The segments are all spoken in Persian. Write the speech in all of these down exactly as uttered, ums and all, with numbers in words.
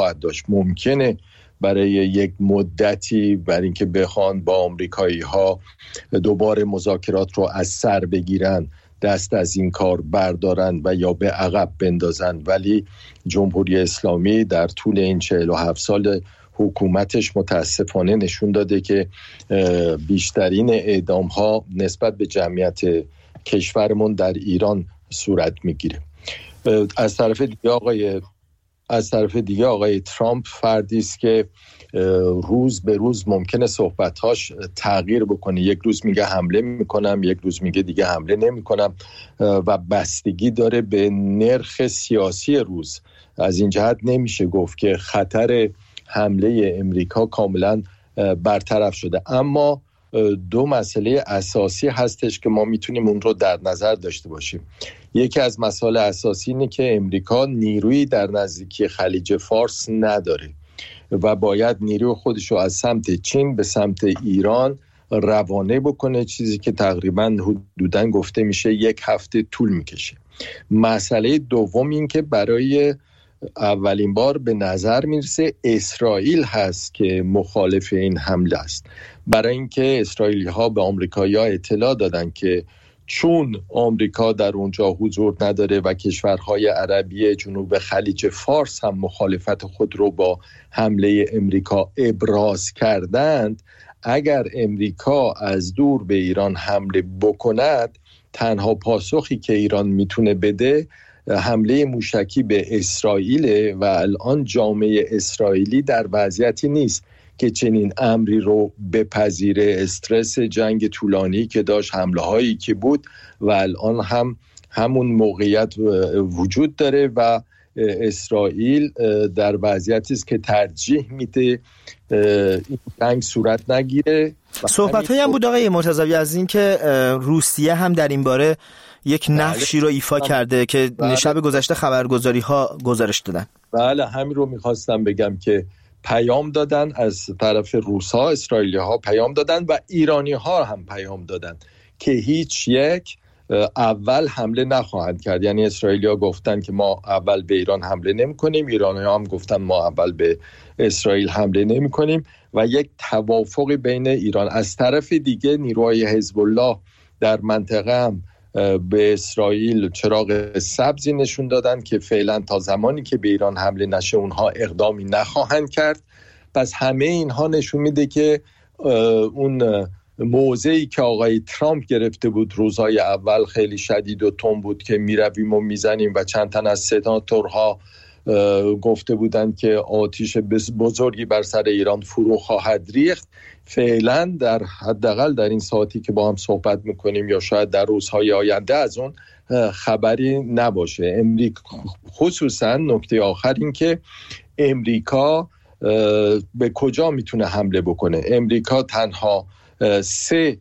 خواهد داشت. ممکنه برای یک مدتی برای اینکه بخوان با آمریکایی ها دوباره مذاکرات رو از سر بگیرن دست از این کار بردارن و یا به عقب بندازن، ولی جمهوری اسلامی در طول این چهل و هفت سال حکومتش متاسفانه نشون داده که بیشترین اعدام ها نسبت به جمعیت کشورمون در ایران صورت میگیره. از طرف دیگه آقای از طرف دیگه آقای ترامپ فردی است که روز به روز ممکنه صحبتاش تغییر بکنه. یک روز میگه حمله میکنم، یک روز میگه دیگه حمله نمیکنم و بستگی داره به نرخ سیاسی روز. از این جهت نمیشه گفت که خطر حمله امریکا کاملا برطرف شده، اما دو مسئله اساسی هستش که ما میتونیم اون رو در نظر داشته باشیم. یکی از مسائل اساسی اینه که امریکا نیرویی در نزدیکی خلیج فارس نداره و باید نیروی خودش رو از سمت چین به سمت ایران روانه بکنه، چیزی که تقریباً حدوداً گفته میشه یک هفته طول میکشه. مسئله دوم این که برای اولین بار به نظر میرسه اسرائیل هست که مخالف این حمله است، برای اینکه اسرائیلی ها به آمریکایی‌ها اطلاع دادن که چون آمریکا در اونجا حضور نداره و کشورهای عربی جنوب خلیج فارس هم مخالفت خود رو با حمله امریکا ابراز کردند، اگر امریکا از دور به ایران حمله بکند تنها پاسخی که ایران میتونه بده حمله موشکی به اسرائیل و الان جامعه اسرائیلی در وضعیتی نیست که چنین امری رو بپذیره. استرس جنگ طولانی که داشت، حمله هایی که بود و الان هم همون موقعیت وجود داره و اسرائیل در وضعیتی است که ترجیح میده این جنگ صورت نگیره. صحبت هایی هم بود آقای مرتضوی از این که روسیه هم در این باره یک نقشی رو ایفا کرده که بله. شب گذشته خبرگزاری ها گزارش دادن. بله همین رو میخواستم بگم که پیام دادن از طرف روس‌ها، اسرائیلی‌ها پیام دادن و ایرانی‌ها هم پیام دادن که هیچ یک اول حمله نخواهند کرد. یعنی اسرائیلی‌ها گفتن که ما اول به ایران حمله نمی‌کنیم، ایرانی‌ها هم گفتن ما اول به اسرائیل حمله نمی‌کنیم و یک توافقی بین ایران. از طرف دیگه نیروهای حزب الله در منطقه هم به اسرائیل چراغ سبزی نشون دادن که فعلا تا زمانی که به ایران حمله نشه اونها اقدامی نخواهند کرد. پس همه اینها نشون میده که اون موضعی که آقای ترامپ گرفته بود روزهای اول خیلی شدید و تند بود که میرویم و میزنیم و چند تن از سناتورها گفته بودند که آتش بزرگی بر سر ایران فرو خواهد ریخت، فعلا در حداقل در این ساعتی که با هم صحبت میکنیم یا شاید در روزهای آینده از اون خبری نباشه. امریکا خصوصا نکته آخر این که امریکا به کجا میتونه حمله بکنه. امریکا تنها سه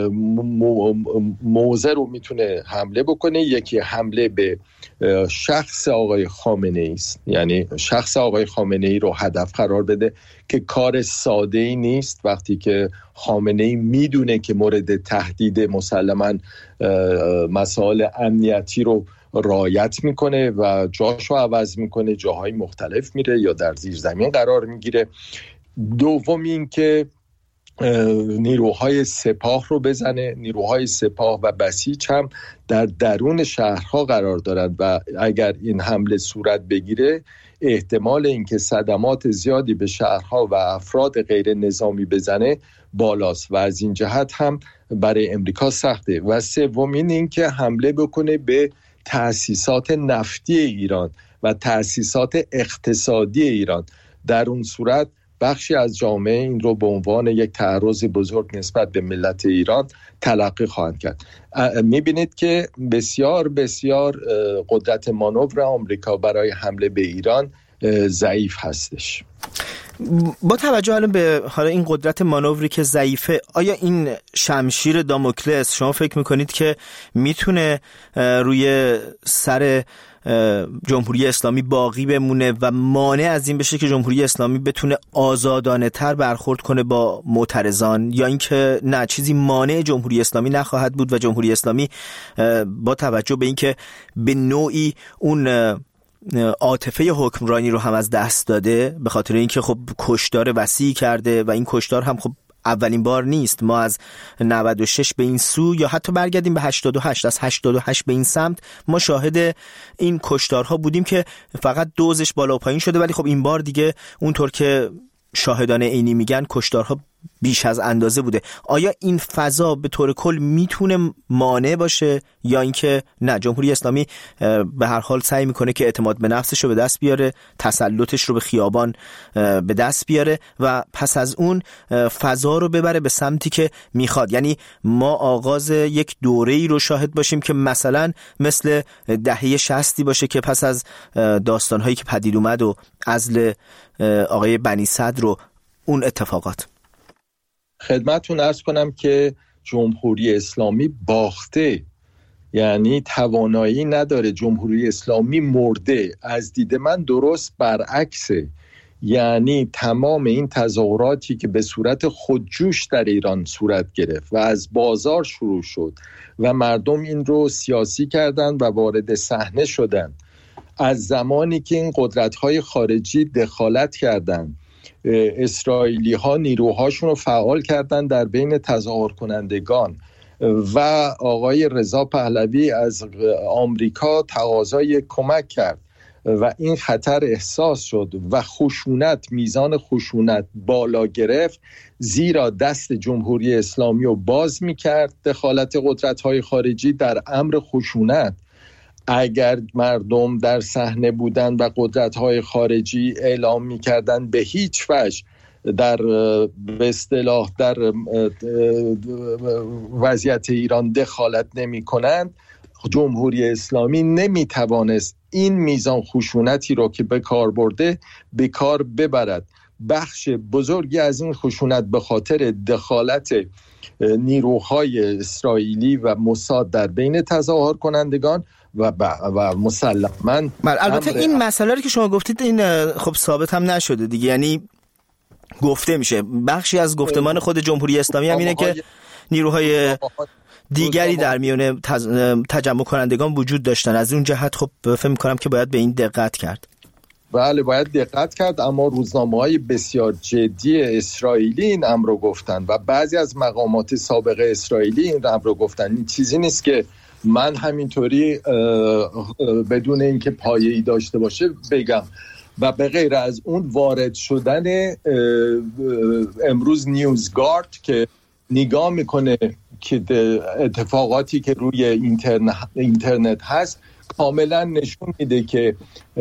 موضع رو میتونه حمله بکنه. یکی حمله به شخص آقای خامنه ای است، یعنی شخص آقای خامنه ای رو هدف قرار بده که کار ساده ای نیست وقتی که خامنه ای میدونه که مورد تهدید مسلماً مسائل امنیتی رو رعایت میکنه و جاشو عوض میکنه، جاهای مختلف میره یا در زیر زمین قرار میگیره. دوم این که نیروهای سپاه رو بزنه. نیروهای سپاه و بسیج هم در درون شهرها قرار دارند و اگر این حمله صورت بگیره احتمال اینکه صدمات زیادی به شهرها و افراد غیر نظامی بزنه بالاست و از این جهت هم برای امریکا سخته. و سومین این که حمله بکنه به تأسیسات نفتی ایران و تأسیسات اقتصادی ایران. در اون صورت بخشی از جامعه این رو به عنوان یک تعرض بزرگ نسبت به ملت ایران تلقی خواهند کرد. میبینید که بسیار بسیار قدرت مانور آمریکا برای حمله به ایران ضعیف هستش. با توجه الان به حالا این قدرت مانوری که ضعیفه، آیا این شمشیر داموکلس شما فکر میکنید که میتونه روی سر جمهوری اسلامی باقی بمونه و مانع از این بشه که جمهوری اسلامی بتونه آزادانه تر برخورد کنه با معترضان، یا اینکه نه چیزی مانع جمهوری اسلامی نخواهد بود و جمهوری اسلامی با توجه به اینکه به نوعی اون عاطفه حکمرانی رو هم از دست داده، به خاطر اینکه خب کشتار وسیع کرده و این کشتار هم خب اولین بار نیست. ما از نود و شش به این سو یا حتی برگردیم به هشتاد و هشت، از هشتاد و هشت به این سمت ما شاهد این کشتارها بودیم که فقط دوزش بالا و پایین شده، ولی خب این بار دیگه اونطور که شاهدان عینی میگن کشتارها بیش از اندازه بوده. آیا این فضا به طور کل میتونه مانع باشه یا اینکه نه، جمهوری اسلامی به هر حال سعی میکنه که اعتماد به نفسش رو به دست بیاره، تسلطش رو به خیابان به دست بیاره و پس از اون فضا رو ببره به سمتی که میخواد؟ یعنی ما آغاز یک دوره‌ای رو شاهد باشیم که مثلا مثل دهه شصتی باشه که پس از داستانهایی که پدید اومد و عزل آقای بنی صدر رو اون اتفاقات. خدمتتون عرض کنم که جمهوری اسلامی باخته، یعنی توانایی نداره. جمهوری اسلامی مرده. از دید من درست برعکسه. یعنی تمام این تظاهراتی که به صورت خودجوش در ایران صورت گرفت و از بازار شروع شد و مردم این رو سیاسی کردن و وارد صحنه شدن، از زمانی که این قدرت‌های خارجی دخالت کردند، اسرائیلی ها نیروهاشون رو فعال کردن در بین تظاهر کنندگان و آقای رضا پهلوی از آمریکا تقاضای کمک کرد و این خطر احساس شد و خشونت، میزان خشونت بالا گرفت، زیرا دست جمهوری اسلامی رو باز میکرد دخالت قدرت‌های خارجی در امر خشونت. اگر مردم در صحنه بودند و قدرت‌های خارجی اعلام می‌کردند به هیچ وجه در به اصطلاح در وضعیت ایران دخالت نمی‌کنند، جمهوری اسلامی نمی‌توانست این میزان خشونتی را که به کار برده به کار ببرد. بخش بزرگی از این خشونت به خاطر دخالت نیروهای اسرائیلی و موساد در بین تظاهر کنندگان و و مسلماً. البته این مسئله رو که شما گفتید این خب ثابت هم نشده دیگه، یعنی گفته میشه، بخشی از گفتمان خود جمهوری اسلامی هم اینه که نیروهای دیگری در میان تجمع کنندگان وجود داشتن. از اون جهت خب فکر می‌کنم که باید به این دقت کرد. بله باید دقت کرد، اما روزنامه‌های بسیار جدی اسرائیلی این امر رو گفتن و بعضی از مقامات سابق اسرائیلی این امر رو گفتن. این چیزی نیست که من همینطوری بدون اینکه پایه‌ای داشته باشه بگم. و به غیر از اون وارد شدن امروز نیوزگارد که نگاه میکنه که اتفاقاتی که روی اینترنت, اینترنت هست کاملا نشون میده که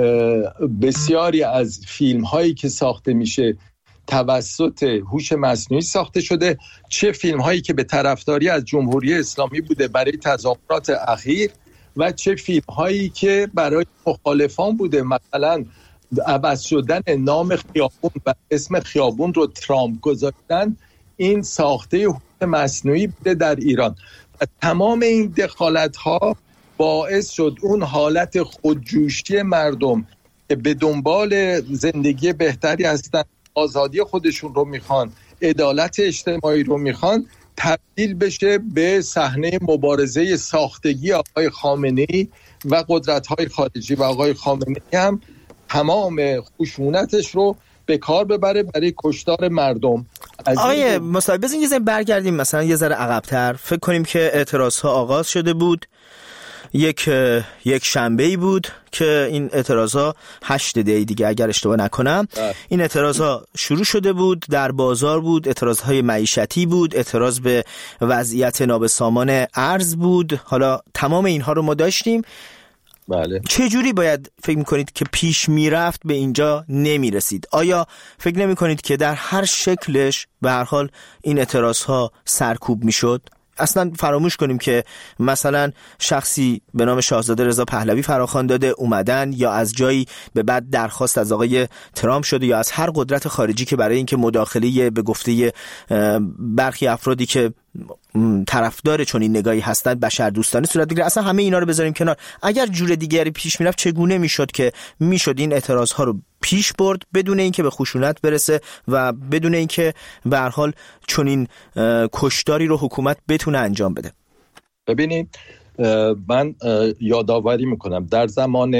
بسیاری از فیلم هایی که ساخته میشه توسط هوش مصنوعی ساخته شده، چه فیلم هایی که به طرفداری از جمهوری اسلامی بوده برای تظاهرات اخیر و چه فیلم هایی که برای مخالفان بوده، مثلا عوض شدن نام خیابون و اسم خیابون رو ترامپ گذاشتن. این ساخته هوش مصنوعی بوده در ایران و تمام این دخالت ها باعث شد اون حالت خودجوشی مردم که به دنبال زندگی بهتری هستن، آزادی خودشون رو میخوان، عدالت اجتماعی رو میخوان، تبدیل بشه به صحنه مبارزه ساختگی آقای خامنه‌ای و قدرت‌های خارجی و آقای خامنه‌ای هم تمام خشونتش رو به کار ببره برای کشتار مردم. آقای مصطفی بزنید یه ذره برگردیم مثلا یه ذره عقب‌تر، فکر کنیم که اعتراض‌ها آغاز شده بود، یک یک شنبه‌ای بود که این اعتراضا هشت دی دیگه اگر اشتباه نکنم اه. این اعتراضا شروع شده بود، در بازار بود، اعتراضهای معیشتی بود، اعتراض به وضعیت نابسامان ارز بود. حالا تمام اینها رو ما داشتیم. بله. چه جوری باید فکر میکنید که پیش میرفت به اینجا نمیرسید؟ آیا فکر نمیکنید که در هر شکلش به هر حال این اعتراضها سرکوب میشد؟ اصلا فراموش کنیم که مثلا شخصی به نام شاهزاده رضا پهلوی فراخوان داده اومدن، یا از جایی به بعد درخواست از آقای ترامپ شده یا از هر قدرت خارجی که برای اینکه مداخله به گفته برخی افرادی که طرفدار چون این نگاهی هستند بشردوستانه صورت بگیره. اصلا همه اینا رو بذاریم کنار. اگر جور دیگری پیش میرفت چگونه میشد که میشد این اعتراض ها رو پیش برد بدون اینکه به خشونت برسه و بدون اینکه به هر حال چون این کشتاری رو حکومت بتونه انجام بده؟ ببینید من یادآوری میکنم در زمان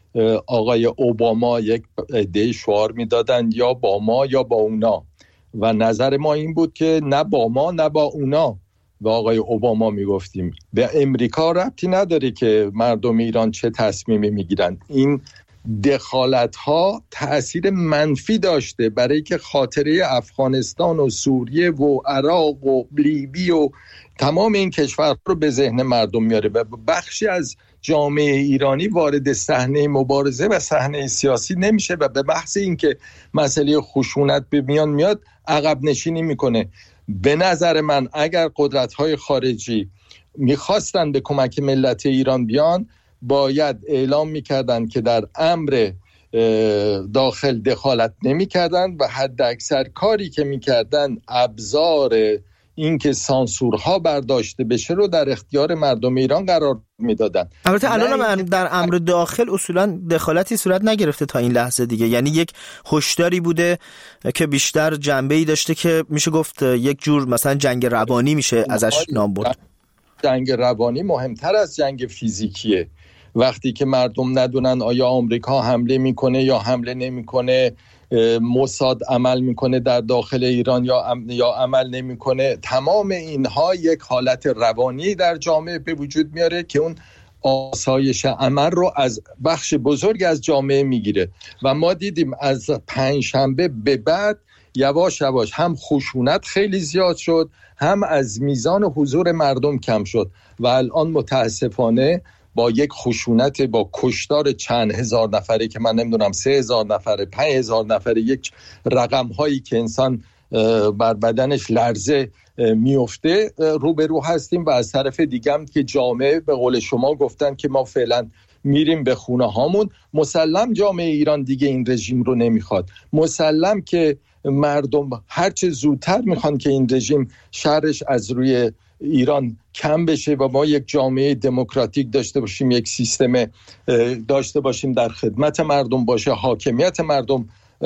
آقای اوباما یک عده شعار میدادن یا با ما یا با اونا و نظر ما این بود که نه با ما نه با اونا و آقای اوباما میگفتیم. به امریکا ربطی نداره که مردم ایران چه تصمیمی میگیرن. این دخالت ها تأثیر منفی داشته برای که خاطره افغانستان و سوریه و عراق و لیبی و تمام این کشورها رو به ذهن مردم میاره و بخشی از جامعه ایرانی وارد صحنه مبارزه و صحنه سیاسی نمیشه و به بحث این که مسئله خشونت به میان میاد عقب نشینی میکنه. به نظر من اگر قدرت‌های خارجی میخواستن به کمک ملت ایران بیان باید اعلام میکردن که در امر داخل دخالت نمیکردن و حد اکثر کاری که میکردن ابزار این که سانسورها برداشته بشه رو در اختیار مردم ایران قرار میدادن. البته الان هم در امر داخل اصولا دخالتی صورت نگرفته تا این لحظه دیگه، یعنی یک هشداری بوده که بیشتر جنبه‌ای داشته که میشه گفت یک جور مثلا جنگ روانی میشه ازش نام برد. جنگ روانی مهمتر از جنگ فیزیکیه. وقتی که مردم ندونن آیا آمریکا حمله میکنه یا حمله نمیکنه، موساد عمل میکنه در داخل ایران یا یا عمل نمیکنه، تمام اینها یک حالت روانی در جامعه به وجود میاره که اون آسایش عمل رو از بخش بزرگ از جامعه میگیره و ما دیدیم از پنجشنبه به بعد یواش یواش هم خشونت خیلی زیاد شد، هم از میزان حضور مردم کم شد و الان متاسفانه با یک خشونت با کشتار چند هزار نفره که من نمیدونم سه هزار نفره پنج هزار نفره، یک رقم هایی که انسان بر بدنش لرزه میفته روبرو هستیم و از طرف دیگه هم که جامعه به قول شما گفتن که ما فعلا میریم به خونه هامون. مسلم جامعه ایران دیگه این رژیم رو نمیخواد، مسلم که مردم هرچه زودتر میخوان که این رژیم شرش از روی ایران کم بشه و ما یک جامعه دموکراتیک داشته باشیم، یک سیستم داشته باشیم در خدمت مردم باشه، حاکمیت مردم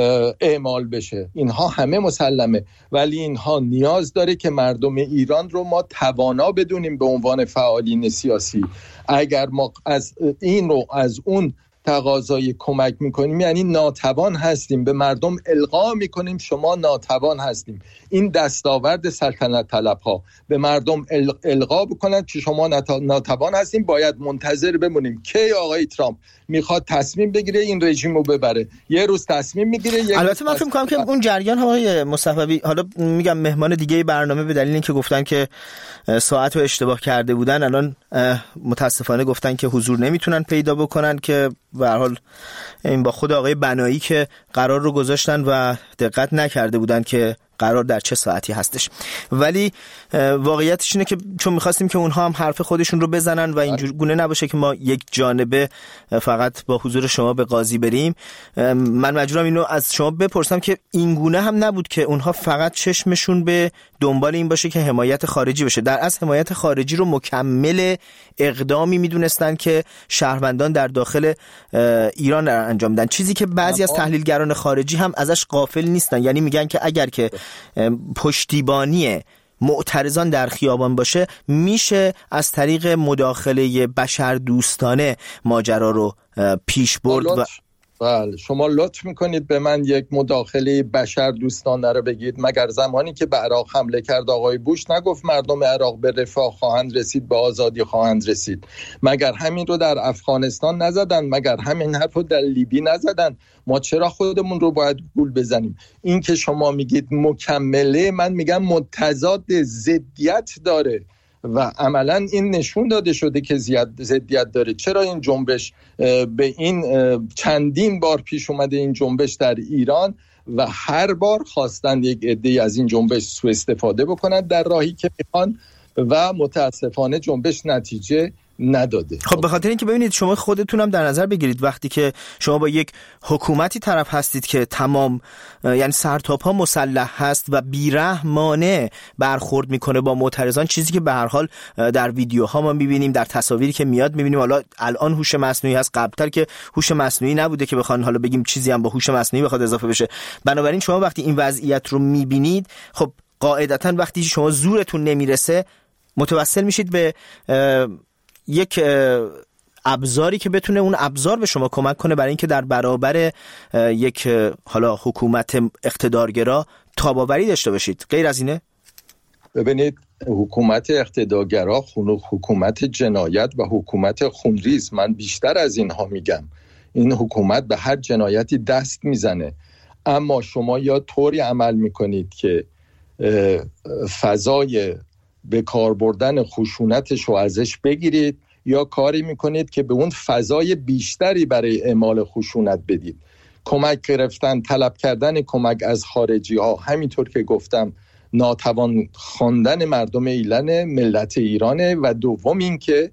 اعمال بشه. اینها همه مسلمه، ولی اینها نیاز داره که مردم ایران رو ما توانا بدونیم به عنوان فعالین سیاسی. اگر ما از این رو از اون تقاضای کمک میکنیم یعنی ناتوان هستیم، به مردم القا میکنیم شما ناتوان هستیم. این دستاورد سلطنت طلب ها به مردم القا بکنن که شما ناتوان هستیم، باید منتظر بمونیم که آقای ترامپ میخواد تصمیم بگیره این رژیم رو ببره. یه روز تصمیم میگیره. البته من فکر میکنم که اون جریان های مصطفی، حالا میگم مهمان دیگه برنامه به دلیل اینکه گفتن که ساعت رو اشتباه کرده بودن، الان متاسفانه گفتن که حضور نمیتونن پیدا بکنن، که به هر حال این با خود آقای بنایی که قرار رو گذاشتن و دقت نکرده بودن که قرار در چه ساعتی هستش. ولی واقعیتش اینه که چون می‌خواستیم که اونها هم حرف خودشون رو بزنن و اینجور گونه نباشه که ما یک جانبه فقط با حضور شما به قاضی بریم، من مجبورم اینو از شما بپرسم که این گونه هم نبود که اونها فقط چشمشون به دنبال این باشه که حمایت خارجی بشه، در اصل حمایت خارجی رو مکمل اقدامی میدونستن که شهروندان در داخل ایران در انجام میدن، چیزی که بعضی از تحلیلگران خارجی هم ازش غافل نیستن. یعنی میگن که اگر که پشتیبانی معترضان در خیابان باشه میشه از طریق مداخله بشر دوستانه ماجرا رو پیش برد. و بله شما لطف میکنید به من یک مداخله بشر دوستانه رو بگید. مگر زمانی که به عراق حمله کرد آقای بوش نگفت مردم عراق به رفاه خواهند رسید، به آزادی خواهند رسید؟ مگر همین رو در افغانستان نزدن؟ مگر همین حرف رو در لیبی نزدن؟ ما چرا خودمون رو باید گول بزنیم؟ این که شما میگید مکمله، من میگم متضاد، ضدیت داره و عملا این نشون داده شده که زیاد ضدیت داره. چرا این جنبش به این چندین بار پیش اومده این جنبش در ایران و هر بار خواستن یک عده‌ای از این جنبش سوء استفاده بکنن در راهی که میخوان و متاسفانه جنبش نتیجه نداده. خب به خاطر اینکه ببینید شما خودتونم در نظر بگیرید وقتی که شما با یک حکومتی طرف هستید که تمام یعنی سرتاپا مسلح هست و بیرحمانه برخورد میکنه با معترضان، چیزی که به هر حال در ویدیوها ما میبینیم، در تصاویری که میاد میبینیم. حالا الان هوش مصنوعی هست، قبلتر که هوش مصنوعی نبوده که بخوان حالا بگیم چیزی هم با هوش مصنوعی بخواد اضافه بشه. بنابراین شما وقتی این وضعیت رو میبینید، خب قاعدتاً وقتی شما زورتون نمیرسه متوسل میشید به یک ابزاری که بتونه اون ابزار به شما کمک کنه برای اینکه در برابر یک حالا حکومت اقتدارگرا تاباوری داشته باشید. غیر از اینه؟ ببینید، حکومت اقتدارگرا حکومت جنایت و حکومت خونریز، من بیشتر از اینها میگم. این حکومت به هر جنایتی دست میزنه، اما شما یا طوری عمل میکنید که فضای به کار بردن خشونتش رو ازش بگیرید، یا کاری میکنید که به اون فضای بیشتری برای اعمال خشونت بدید. کمک گرفتن، طلب کردن کمک از خارجی ها، همینطور که گفتم ناتوان خواندن مردم ایران ملت ایرانه، و دوم این که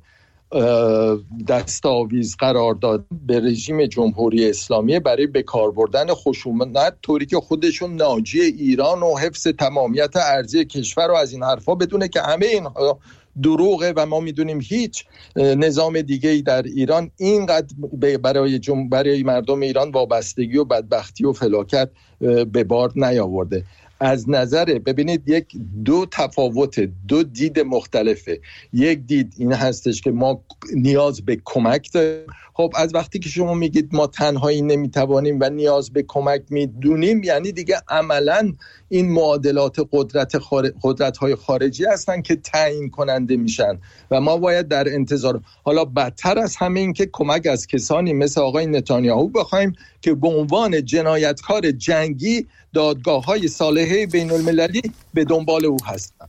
دستاویز قرار داد به رژیم جمهوری اسلامی برای به کار بردن خشونت، طوری که خودشون ناجی ایران و حفظ تمامیت ارضی کشور رو از این حرفا بدونه که همه این دروغه و ما میدونیم هیچ نظام دیگه‌ای در ایران اینقدر برای جم... برای مردم ایران وابستگی و بدبختی و فلاکت به بار نیاورده. از نظر ببینید یک دو تفاوت، دو دید مختلفه. یک دید این هستش که ما نیاز به کمک داریم. خب از وقتی که شما میگید ما تنهایی نمیتوانیم و نیاز به کمک میدونیم، یعنی دیگه عملاً این معادلات قدرت خار... قدرت‌های خارجی هستن که تعیین کننده میشن و ما باید در انتظار، حالا بدتر از همه این که کمک از کسانی مثل آقای نتانیاهو بخوایم که به عنوان جنایتکار جنگی دادگاه‌های صالحه بین المللی به دنبال او هستن.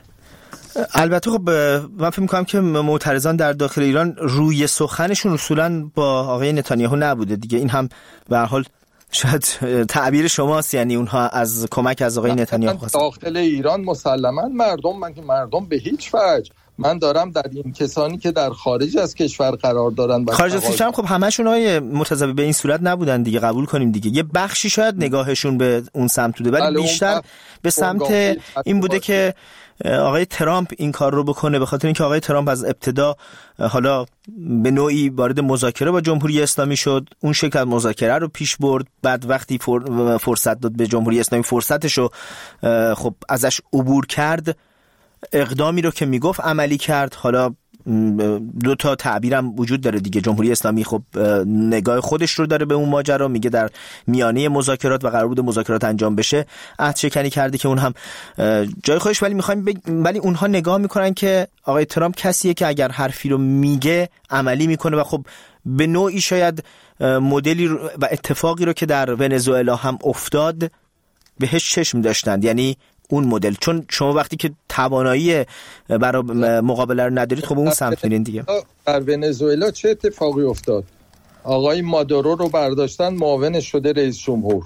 البته خب من فکر می‌کنم که معترضان در داخل ایران روی سخنشون اصولاً با آقای نتانیاهو نبوده دیگه. این هم به هر حال شاید تعبیر شماست، یعنی اونها از کمک از آقای نتانیاهو خواستن. داخل ایران مسلماً مردم من مردم به هیچ وجه، من دارم در این کسانی که در خارج از کشور قرار دارن، خارج از کشور خب همشون های مرتضوی به این صورت نبودن دیگه، قبول کنیم دیگه. یه بخشی شاید نگاهشون به اون سمت بوده، ولی بیشتر به سمت این بوده که آقای ترامپ این کار رو بکنه، به خاطر اینکه آقای ترامپ از ابتدا حالا به نوعی وارد مذاکره با جمهوری اسلامی شد، اون شکل مذاکره رو پیش برد، بعد وقتی فرصت داد به جمهوری اسلامی فرصتش رو خب ازش عبور کرد، اقدامی رو که میگفت عملی کرد. حالا دو تا تعبیرم وجود داره دیگه. جمهوری اسلامی خب نگاه خودش رو داره به اون ماجرا، میگه در میانه مذاکرات و قرار بود مذاکرات انجام بشه عهد شکنی کرده که اون هم جای خودش، ولی میخوایم بگ... ولی اونها نگاه میکنن که آقای ترامپ کسیه که اگر حرفی رو میگه عملی میکنه و خب به نوعی شاید مدلی و اتفاقی رو که در ونزوئلا هم افتاد بهش چشم داشتند، یعنی اون مدل. چون شما وقتی که توانایی برای مقابله رو ندارید خب اون سمت میرین دیگه. در ونزوئلا چه اتفاقی افتاد؟ آقای مادورو رو برداشتن معاون شده رئیس جمهور.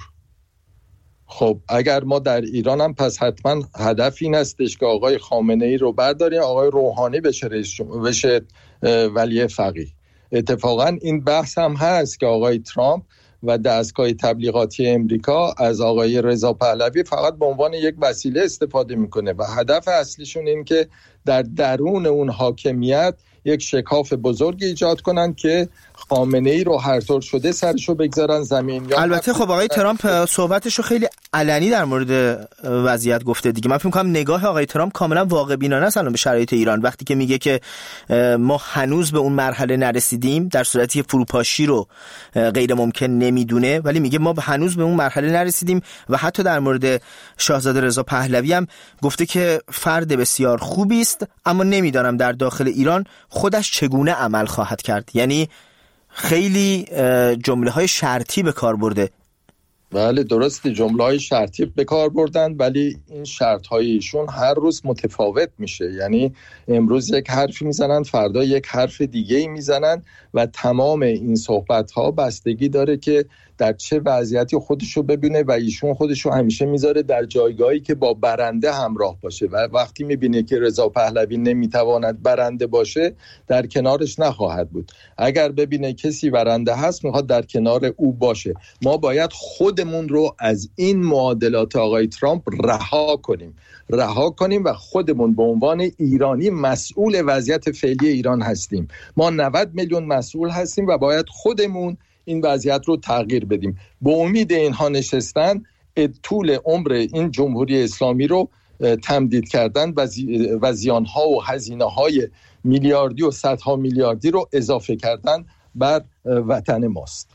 خب اگر ما در ایران هم پس حتما هدف این هستش که آقای خامنه ای رو برداریم، آقای روحانی بشه رئیس جمهور، بشه ولی فقیه. اتفاقا این بحث هم هست که آقای ترامپ و دستگاه تبلیغاتی امریکا از آقای رضا پهلوی فقط به عنوان یک وسیله استفاده میکنه و هدف اصلیشون این که در درون اون حاکمیت یک شکاف بزرگی ایجاد کنن که خامنه ای رو هر طور شده سرشو بگذارن زمین. البته خب آقای ترامپ صحبتشو خیلی علنی در مورد وضعیت گفته دیگه. من فکر می‌کنم نگاه آقای ترامپ کاملا واقع بینانه است الان به شرایط ایران، وقتی که میگه که ما هنوز به اون مرحله نرسیدیم، در صورتی فروپاشی رو غیر ممکن نمیدونه، ولی میگه ما هنوز به اون مرحله نرسیدیم. و حتی در مورد شاهزاده رضا پهلوی هم گفته که فرد بسیار خوبی است، اما نمیدانم در داخل ایران خودش چگونه عمل خواهد کرد. یعنی خیلی جمله های شرطی به کار برده. بله درسته، جمله های شرطی به کار بردن، ولی این شرط های ایشون هر روز متفاوت میشه. یعنی امروز یک حرفی میزنن، فردا یک حرف دیگه ای میزنن و تمام این صحبت ها بستگی داره که در چه وضعیتی خودشو ببینه و ایشون خودشو همیشه میذاره در جایگاهی که با برنده همراه باشه و وقتی میبینه که رضا پهلوی نمیتواند برنده باشه در کنارش نخواهد بود. اگر ببینه کسی برنده هست میخواد در کنار او باشه. ما باید خودمون رو از این معادلات آقای ترامپ رها کنیم رها کنیم و خودمون به عنوان ایرانی مسئول وضعیت فعلی ایران هستیم. ما نود میلیون مسئول هستیم و باید خودمون این وضعیت رو تغییر بدیم. به امید اینها نشستن طول عمر این جمهوری اسلامی رو تمدید کردن و زیانها و هزینه‌های میلیاردی و صدها میلیاردی رو اضافه کردن بر وطن ماست.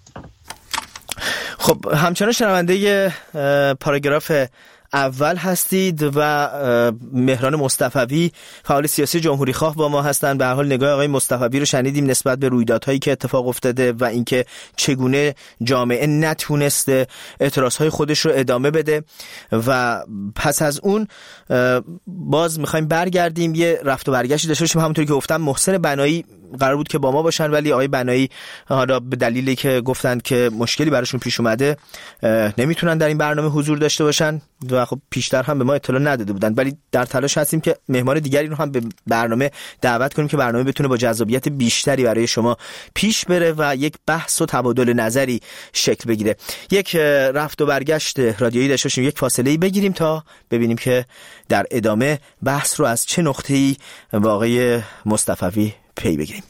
خب همچنان شنونده پاراگراف اول هستید و مهران مصطفوی فعال سیاسی جمهوری خواه با ما هستند. به هر حال نگاه آقای مصطفوی رو شنیدیم نسبت به رویدادهایی که اتفاق افتاده و اینکه چگونه جامعه نتونسته اعتراضهای خودش رو ادامه بده و پس از اون باز میخوایم برگردیم یه رفت و برگشتی داشته باشیم. همونطوری که گفتم محسن بنایی قرار بود که با ما باشن ولی آقای بنایی حالا به دلیلی که گفتند که مشکلی براشون پیش اومده نمیتونن در این برنامه حضور داشته باشن و خب پیشتر هم به ما اطلاع نداده بودن، ولی در تلاش هستیم که مهمان دیگری رو هم به برنامه دعوت کنیم که برنامه بتونه با جذابیت بیشتری برای شما پیش بره و یک بحث و تبادل نظری شکل بگیره. یک رفت و برگشت رادیویی داشته باشیم، یک فاصله‌ای بگیریم تا ببینیم که در ادامه بحث رو از چه نقطه‌ای با آقای مصطفوی پی بگیریم.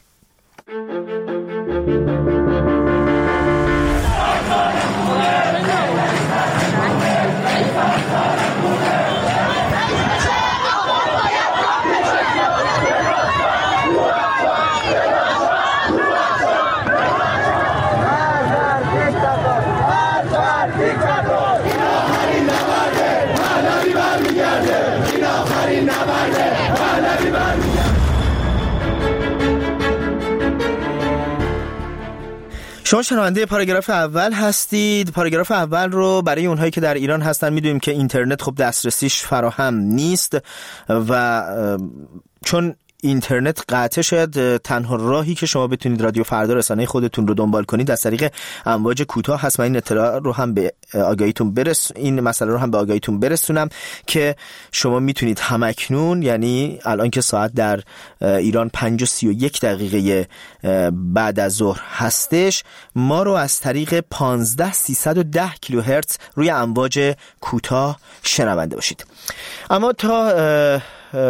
شما شنونده پاراگراف اول هستید. پاراگراف اول رو برای اونهایی که در ایران هستن میدونیم که اینترنت خب دسترسیش فراهم نیست و چون اینترنت قطع شد تنها راهی که شما بتونید رادیو فردا رسانه خودتون رو دنبال کنید از طریق امواج کوتاه هست. من این اطلاع رو هم به آگاهیتون برس این مسئله رو هم به آگاهیتون برسونم که شما میتونید همکنون، یعنی الان که ساعت در ایران پنج و سی و یک دقیقه بعد از ظهر هستش، ما رو از طریق پانزده سیصد و ده کیلوهرتز روی امواج کوتاه شنونده باشید. اما تا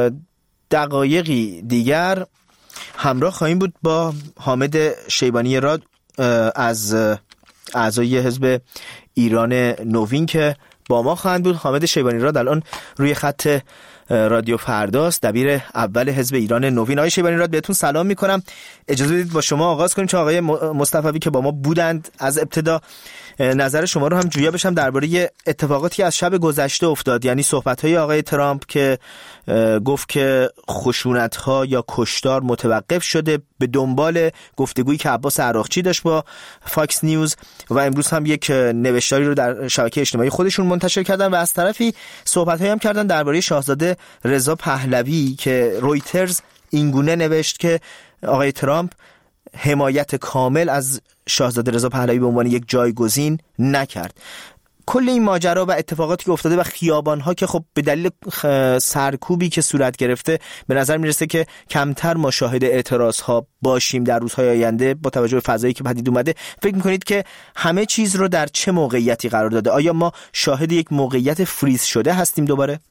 دقایقی دیگر همراه خواهیم بود با حامد شیبانی راد از اعضای حزب ایران نوین که با ما خواهند بود. حامد شیبانی راد الان روی خط رادیو فرداست، دبیر اول حزب ایران نوین. آقای شیبانی راد بهتون سلام میکنم. اجازه بدید با شما آغاز کنیم چون آقای مصطفوی که با ما بودند از ابتدا نظر شما رو هم جویا بشم درباره اتفاقاتی از شب گذشته افتاد، یعنی صحبت‌های آقای ترامپ که گفت که خشونت‌ها یا کشتار متوقف شده به دنبال گفتگویی که عباس عراقچی داشت با فاکس نیوز و امروز هم یک نوشتاری رو در شبکه اجتماعی خودشون منتشر کردن و از طرفی صحبت‌هایی هم کردن درباره شاهزاده رضا پهلوی که رویترز اینگونه نوشت که آقای ترامپ حمایت کامل از شاهزاده رضا پهلوی به عنوان یک جایگزین نکرد. کل این ماجرا و اتفاقاتی که افتاده و خیابان‌ها که خب به دلیل سرکوبی که صورت گرفته به نظر میرسه که کمتر ما شاهد اعتراض‌ها باشیم در روزهای آینده با توجه به فضایی که پدید اومده. فکر می‌کنید که همه چیز رو در چه موقعیتی قرار داده؟ آیا ما شاهد یک موقعیت فریز شده هستیم دوباره؟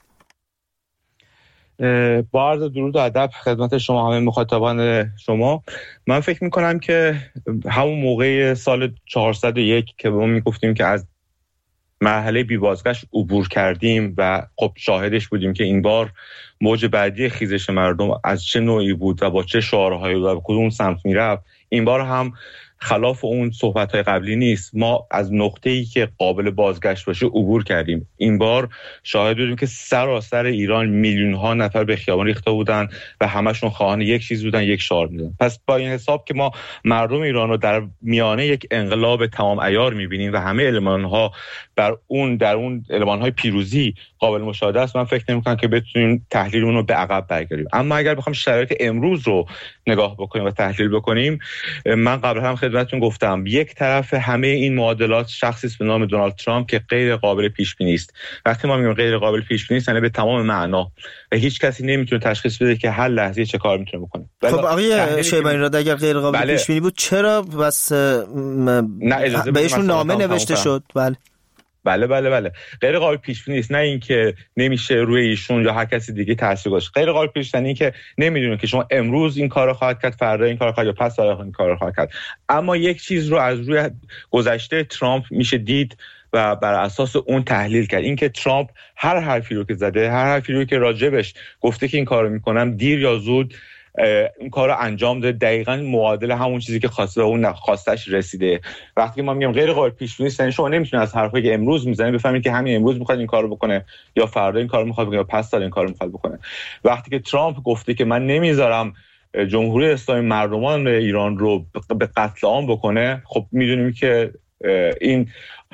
با عرض درود و ادب خدمت شما همه مخاطبان شما، من فکر میکنم که همون موقع سال چهارصد و یک که ما میگفتیم که از مرحله بی بازگشت عبور کردیم و خب شاهدش بودیم که این بار موج بعدی خیزش مردم از چه نوعی بود و با چه شعارهایی و به کدوم سمت میرفت، این بار هم خلاف اون صحبت‌های قبلی نیست. ما از نقطه‌ای که قابل بازگشت باشه عبور کردیم. این بار شاهد بودیم که سراسر ایران میلیون‌ها نفر به خیابان ریخته بودن و همشون خواهان یک چیز بودن، یک شعار می‌دادن. پس با این حساب که ما مردم ایران رو در میانه یک انقلاب تمام عیار می‌بینیم و همه المان‌ها بر اون در اون المان‌های پیروزی قابل مشاهده است، من فکر نمی‌کنم که بتونیم تحلیل اون رو به عقب برگردیم. اما اگر بخوام شرایط امروز رو نگاه بکنیم و تحلیل بکنیم، من قبلا هم خدمتتون گفتم یک طرف همه این معادلات شخصی است به نام دونالد ترامپ که غیر قابل پیش بینی است. وقتی ما میگیم غیر قابل پیش بینی است یعنی به تمام معنا و هیچ کسی نمیتونه تشخیص بده که هر لحظه چه کار میتونه بکنه. خب آقای شیبانی راد اگر غیر قابل بله. پیش بینی بود چرا بس م... بهشون نامه نوشته شد؟ بله بله بله بله غیر قابل پیش بینی است، نه اینکه نمیشه روی ایشون یا هر کسی دیگه تاثیر گذاشت. غیر قابل پیش بینی که نمیدونه که شما امروز این کارو خواهد کرد، فردا این کارو خواهد یا پس فردا این کارو خواهد کرد. اما یک چیز رو از روی گذشته ترامپ میشه دید و بر اساس اون تحلیل کرد. اینکه ترامپ هر حرفی رو که زده، هر حرفی رو که راجبش گفته که این کارو میکنم، دیر یا زود این کار رو انجام داده، دقیقاً معادل همون چیزی که خواسته به اون خواستش رسیده. وقتی ما میگیم غیر قابل پیش بینی است، یعنی شما نمیتونید از حرفایی که امروز میزنید بفهمید که همین امروز میخواد این کارو بکنه یا فردا این کارو میخواد بکنه یا پس فردا این کارو میخواد بکنه. وقتی که ترامپ گفته که من نمیذارم جمهوری اسلامی مردمان ایران رو به قتل عام بکنه، خب میدونیم که این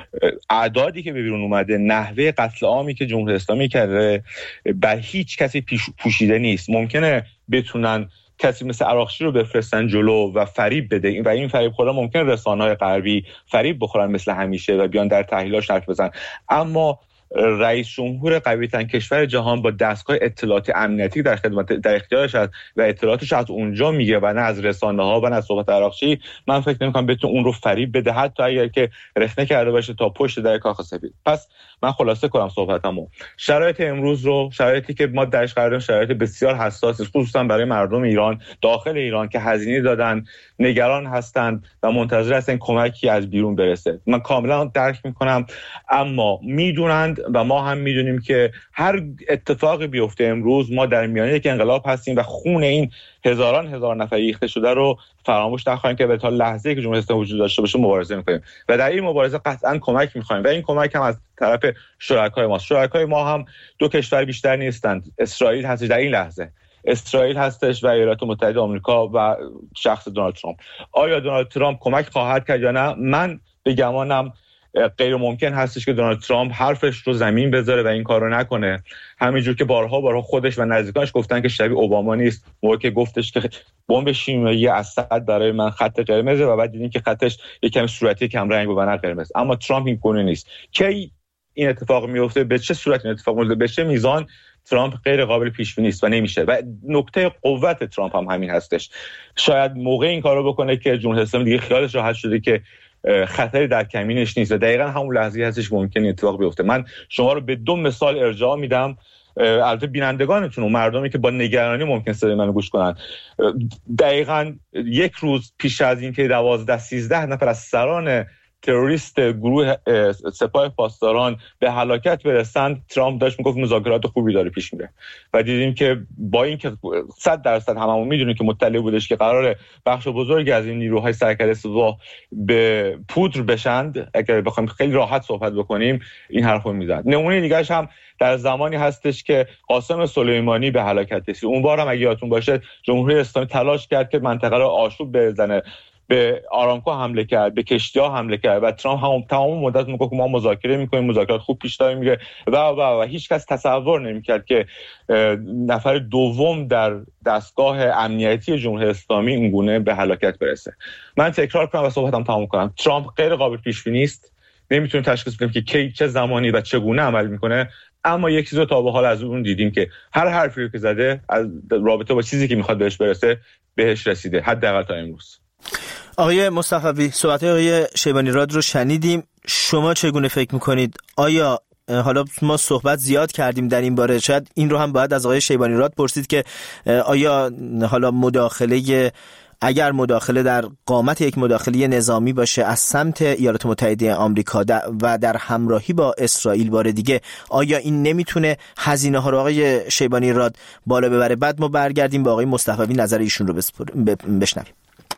اعدادی که به بیرون اومده، نحوه قتل عامی که جمهوری اسلامی کرده بر هیچ کسی پوشیده نیست. ممکنه بتونن کسی مثل عراقچی رو بفرستن جلو و فریب بده و این فریب خورا ممکنه رسانه‌های غربی فریب بخورن مثل همیشه و بیان در تحلیلاش حرف بزنن، اما رئیس جمهور قوی‌ترین کشور جهان با دستگاه اطلاعاتی امنیتی در خدمت در اختیارش هست و اطلاعاتش از اونجا میگه و نه از رسانه‌ها و نه از صحبت عراقچی. من فکر نمی‌کنم بتونه اون رو فریب بده، حتی اگر که رخنه کرده باشه تا پشت در کاخ سفید. پس من خلاصه کنم صحبتمو، شرایط امروز رو، شرایطی که ما درش قرار داریم، شرایط بسیار حساسی خصوصا برای مردم ایران داخل ایران که هزینه دادن، نگران هستند و منتظر هستن کمکی از بیرون برسه. من کاملا درک میکنم، اما میدونند و ما هم میدونیم که هر اتفاقی بیفته امروز ما در میانه یک انقلاب هستیم و خون این هزاران هزار نفر ریخته شده رو فراموش نخواهیم که به تا لحظه‌ای که جمهوری اسلامی وجود داشته باشه مبارزه می‌کنیم و در این مبارزه قطعاً کمک می‌خوایم و این کمک هم از طرف شرکای ماست. شرکای ما هم دو کشور بیشتر نیستند. اسرائیل هستش در این لحظه، اسرائیل هستش و ایالات متحده آمریکا و شخص دونالد ترامپ. آیا دونالد ترامپ کمک خواهد کرد یا نه؟ من به گمانم غیر ممکن هستش که دونالد ترامپ حرفش رو زمین بذاره و این کارو نکنه، همینجور که بارها بارها خودش و نزدیکانش گفتن که شبیه اوباما نیست، موقعی که گفتش که بمب شیمیایی اسد برای من خط قرمزه و بعد دیدین که خطش یکم صورتی کم رنگ و نه قرمز. اما ترامپ این گونه نیست. کی این اتفاق میفته، به چه صورت این اتفاق میفته، به چه میزان ترامپ غیر قابل پیش بینی است و نمیشه و نکته قوت ترامپ هم همین هستش. شاید موقع این کارو بکنه که جمهوری اسلامی دیگه خیالش راحت شده که خطری در کمینش نیست و دقیقاً همون لحظه هستش ممکنه اتفاق بیفته. من شما رو به دو مثال ارجاع میدم، البته بینندگانتون و مردمی که با نگرانی ممکن صدای منو گوش کنن. دقیقاً یک روز پیش از این که دوازده سیزده نفر از سران تروریست گروه سپاه پاسداران به هلاکت برسند، ترامپ داشت میگفت مذاکرات خوبی داره پیش میره و دیدیم که با اینکه صد درصد هممون میدونیم که مطلع بودش که قراره بخش بزرگی از این نیروهای سرکرده سپاه به پودر بشند، اگر بخوایم خیلی راحت صحبت بکنیم این حرفو میزد. نمونه دیگه‌اش هم در زمانی هستش که قاسم سلیمانی به هلاکت رسید. اون بار هم اگه یادتون باشه جمهوری اسلامی تلاش کرد که منطقه رو آشوب بزنه، به آرامکو حمله کرد، به کشتی‌ها حمله کرد و ترامپ هم تمام مدت میگه که ما مذاکره می‌کنیم، مذاکرات خوب پیش داره میره و و و هیچ کس تصور نمی‌کرد که نفر دوم در دستگاه امنیتی جمهوری اسلامی اینگونه به هلاکت برسه. من تکرار کنم و صحبتم تمام کنم. ترامپ غیر قابل پیش بینی است. نمیتونه تشخیص بده که کی، چه زمانی و چگونه عمل میکنه، اما یک چیز رو تا به حال از اون دیدیم که هر حرفی رو که زده از رابطه با چیزی که میخواد بهش برسه بهش رسیده، حداقل تا امروز. آقای مصطفی، صحبت آقای شیبانی راد رو شنیدیم. شما چگونه فکر میکنید؟ آیا حالا ما صحبت زیاد کردیم در این باره، شاید این رو هم باید از آقای شیبانی راد پرسید که آیا حالا مداخله، اگر مداخله در قامت یک مداخله نظامی باشه از سمت ایالات متحده آمریکا و در همراهی با اسرائیل بار دیگه، آیا این نمیتونه هزینه ها رو آقای شیبانی راد بالا ببره؟ بعد ما برگردیم با آقای مصطفی نظر ایشون رو بشنویم.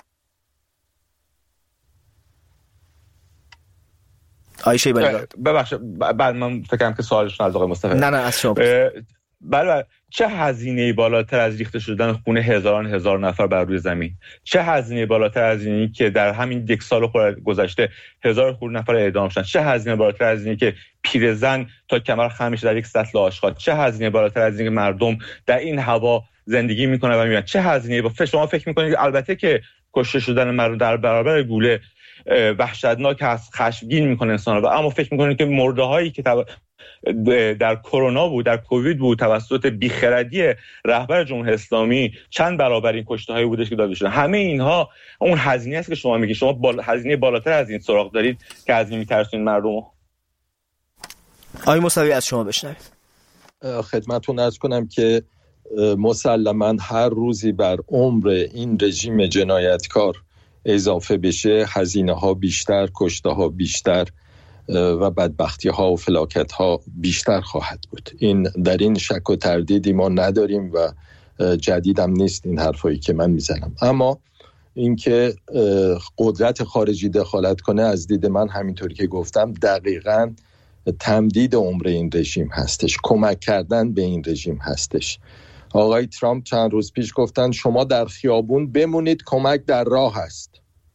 آقای شیبانی راد ببخشید، بعد من فکر کنم که سوالشون از آقای مصطفی. نه نه از شما. بله، چه هزینه‌ای بالاتر از ریخته شدن خون هزاران هزار نفر بر روی زمین؟ چه هزینه‌ای بالاتر از اینی که در همین یک سال گذشته هزار خورده نفر اعدام شدن؟ چه هزینه‌ای بالاتر از اینی که پیرزن تا کمر خم میشه در یک سطل آشغال؟ چه هزینه‌ای بالاتر از اینی که مردم در این هوا زندگی میکنن و میبینن؟ چه هزینه‌ای با شما فکر میکنید البته که کشته شدن مردم در برابر گوله وحشتناک است، خشمگین میکنه انسان رو، اما فکر میکنید که مرده هایی که در کرونا بود، در کووید بود، توسط بیخردی رهبر جمهوری اسلامی چند برابر این کشته هایی بودش که داده شده. همه اینها اون هزینه است که شما میگید. شما بال... هزینه بالاتر از این سراغ دارید که از این میترسونید مردم. آقای موسوی از شما بشنویم. خدمتتون عرض کنم که مسلماً هر روزی بر عمر این رژیم جنایتکار اضافه بشه، هزینه ها بیشتر، کشته ها بیشتر و بدبختی ها و فلاکت ها بیشتر خواهد بود. این در این شک و تردیدی ما نداریم و جدیدم نیست این حرفایی که من میزنم. اما اینکه قدرت خارجی دخالت کنه از دید من همینطوری که گفتم دقیقاً تمدید عمر این رژیم هستش، کمک کردن به این رژیم هستش. آقای ترامپ چند روز پیش گفتن شما در خیابون بمونید، کمک در راه هست.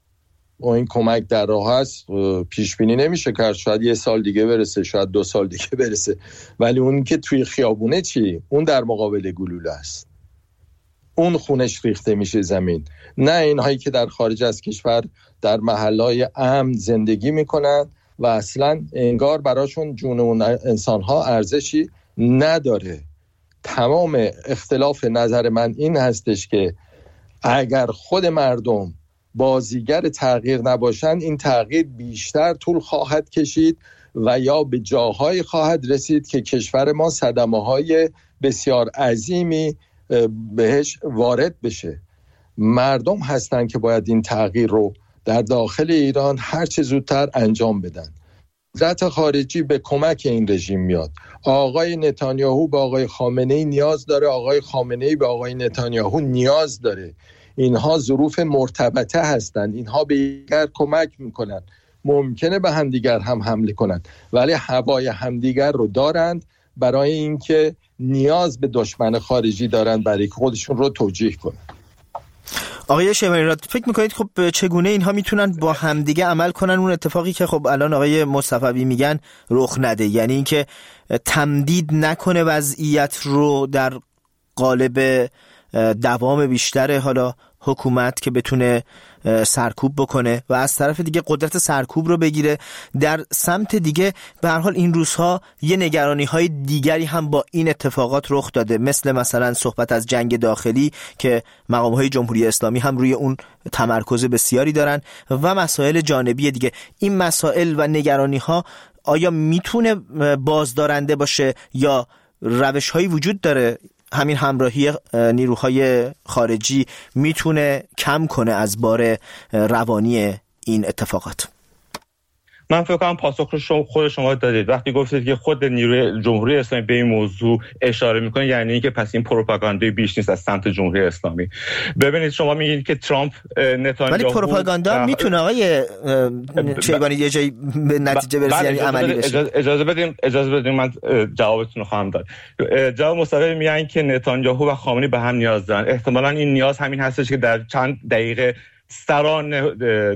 و این کمک در راه هست پیش بینی نمیشه کرد، شاید یه سال دیگه برسه، شاید دو سال دیگه برسه، ولی اون که توی خیابونه چی؟ اون در مقابل گلوله است، اون خونش ریخته میشه زمین. نه اینهایی که در خارج از کشور در محلهای امن زندگی میکنن و اصلا انگار براشون جون اون انسانها ارزشی نداره. تمام اختلاف نظر من این هستش که اگر خود مردم بازیگر تغییر نباشن، این تغییر بیشتر طول خواهد کشید و یا به جاهای خواهد رسید که کشور ما صدمه‌های بسیار عظیمی بهش وارد بشه. مردم هستن که باید این تغییر رو در داخل ایران هر چه زودتر انجام بدن. قدرت خارجی به کمک این رژیم میاد. آقای نتانیاهو به آقای خامنه‌ای نیاز داره، آقای خامنه‌ای به آقای نتانیاهو نیاز داره. اینها ظروف مرتبطه هستند، اینها به دیگر کمک میکنن. ممکنه به همدیگر هم حمله کنند ولی هوای همدیگر رو دارند برای اینکه نیاز به دشمن خارجی دارند برای که خودشون رو توجیه کنند. آقای شیبانی‌راد فکر میکنید خب چگونه اینها میتونن با همدیگه عمل کنن اون اتفاقی که خب الان آقای مصطفی میگن رخ نده، یعنی اینکه تمدید نکنه وضعیت رو در قالب دوام بیشتر حالا حکومت که بتونه سرکوب بکنه و از طرف دیگه قدرت سرکوب رو بگیره. در سمت دیگه به هر حال این روزها یه نگرانی های دیگری هم با این اتفاقات رخ داده، مثل مثلا صحبت از جنگ داخلی که مقام های جمهوری اسلامی هم روی اون تمرکز بسیاری دارن و مسائل جانبی دیگه. این مسائل و نگرانی ها آیا میتونه بازدارنده باشه یا روش هایی وجود داره همین همراهی نیروهای خارجی میتونه کم کنه از بار روانی این اتفاقات؟ من فکر کنم پاسخ رو شما خود شما دادید وقتی گفتید که خود نیروی جمهوری اسلامی به این موضوع اشاره میکنه، یعنی اینکه پس این پروپاگاندای بیش نیست از سمت جمهوری اسلامی. ببینید شما میگید که ترامپ نتانیاهو، ولی پروپاگاندا میتونه آقای شیبانی یه جایی به نتیجه برسه، یعنی عملی بشه. اجازه بدیم اجازه بدیم من جوابتون رو خواهم داد. جواب مصطفی میگن که نتانیاهو و خامنه‌ای به هم نیاز دارن. احتمالاً این نیاز همین هستش که در چند دقیقه سران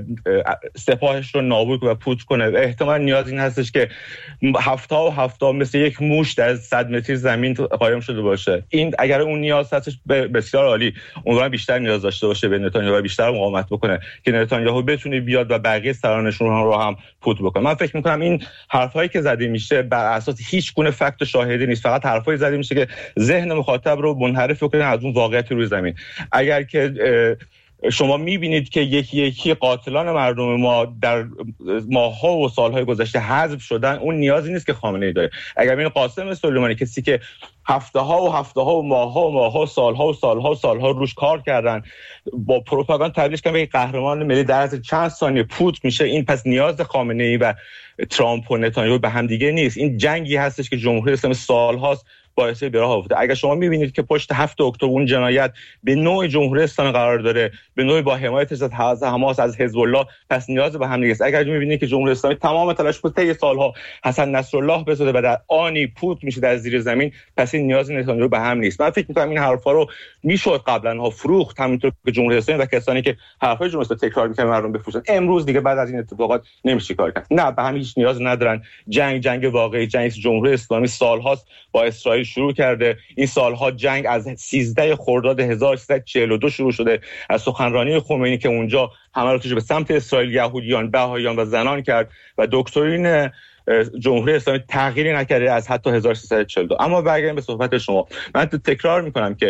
سپاهش رو نابود و پوچ کنه. احتمال نیاز این هستش که هفته و هفته مثل یک موش در صد متر زمین قایم شده باشه. این اگر اون نیاز هستش بسیار عالی، اونها بیشتر نیاز داشته باشه به نتانیاهو و بیشتر مقاومت بکنه که نتانیاهو بتونه بیاد و بقیه سرانشون رو هم پوچ بکنه. من فکر می‌کنم این حرفایی که زده میشه بر اساس هیچ گونه فکت و شاهدی نیست، فقط حرفایی زده میشه که ذهن مخاطب رو منحرف کنه از اون واقعیت روی زمین. اگر که شما میبینید که یکی یکی قاتلان مردم ما در ماه‌ها و سال‌های گذشته حذف شدن، اون نیازی نیست که خامنه‌ای داره. اگر این قاسم سلیمانی کسی که هفته‌ها و هفته‌ها و ماه‌ها و ماه‌ها سال‌ها و سال‌ها و سال‌ها روش کار کردن با پروپاگاند تبدیلش کردن به قهرمان ملی در از چند ثانیه پوت میشه، این پس نیاز خامنه‌ای و ترامپ و نتانیاهو به هم دیگه نیست. این جنگی هستش که جمهوری اسلامی سال‌هاست باعث به راه آورده. اگر شما می‌بینید که پشت هفت اکتبر اون جنایت به نوع جمهوری اسلامی قرار داره، به نوع با حمایت از حماس از حزب الله، پس نیاز به هم دیگه است. اگر می‌بینید که جمهوری اسلامی تمام تلاش کرده طی سال‌ها حسن نصرالله بزاده و در آنی پوت میشه در زیر زمین، پس این نیاز نتانیاهو به هم نیست. من فکر می‌کنم این حرفا رو میشد قبلا ها فروخت، همونطور که جمهوری اسلامی و کسانی که حرفای جمهوری اسلامی تکرار می‌کنن مردم بفروشن. امروز دیگه بعد از این اتفاقات نمیشه کار کرد. نه، به هم هیچ نیاز ندارن. جنگ جنگ واقعی جنگ جمهوری اسلامی سال‌هاست با اسرائیل شروع کرده. این سالها جنگ از سیزده خرداد هزار و سیصد و چهل و دو شروع شده، از سخنرانی خمینی که اونجا حملاتش به سمت اسرائیل، یهودیان، بهائیان و زنان کرد و دکترین جمهوری اسلامی تغییری نکرده از حتی هزار و سیصد و چهل و دو. اما برگردیم به صحبت شما. من تکرار میکنم که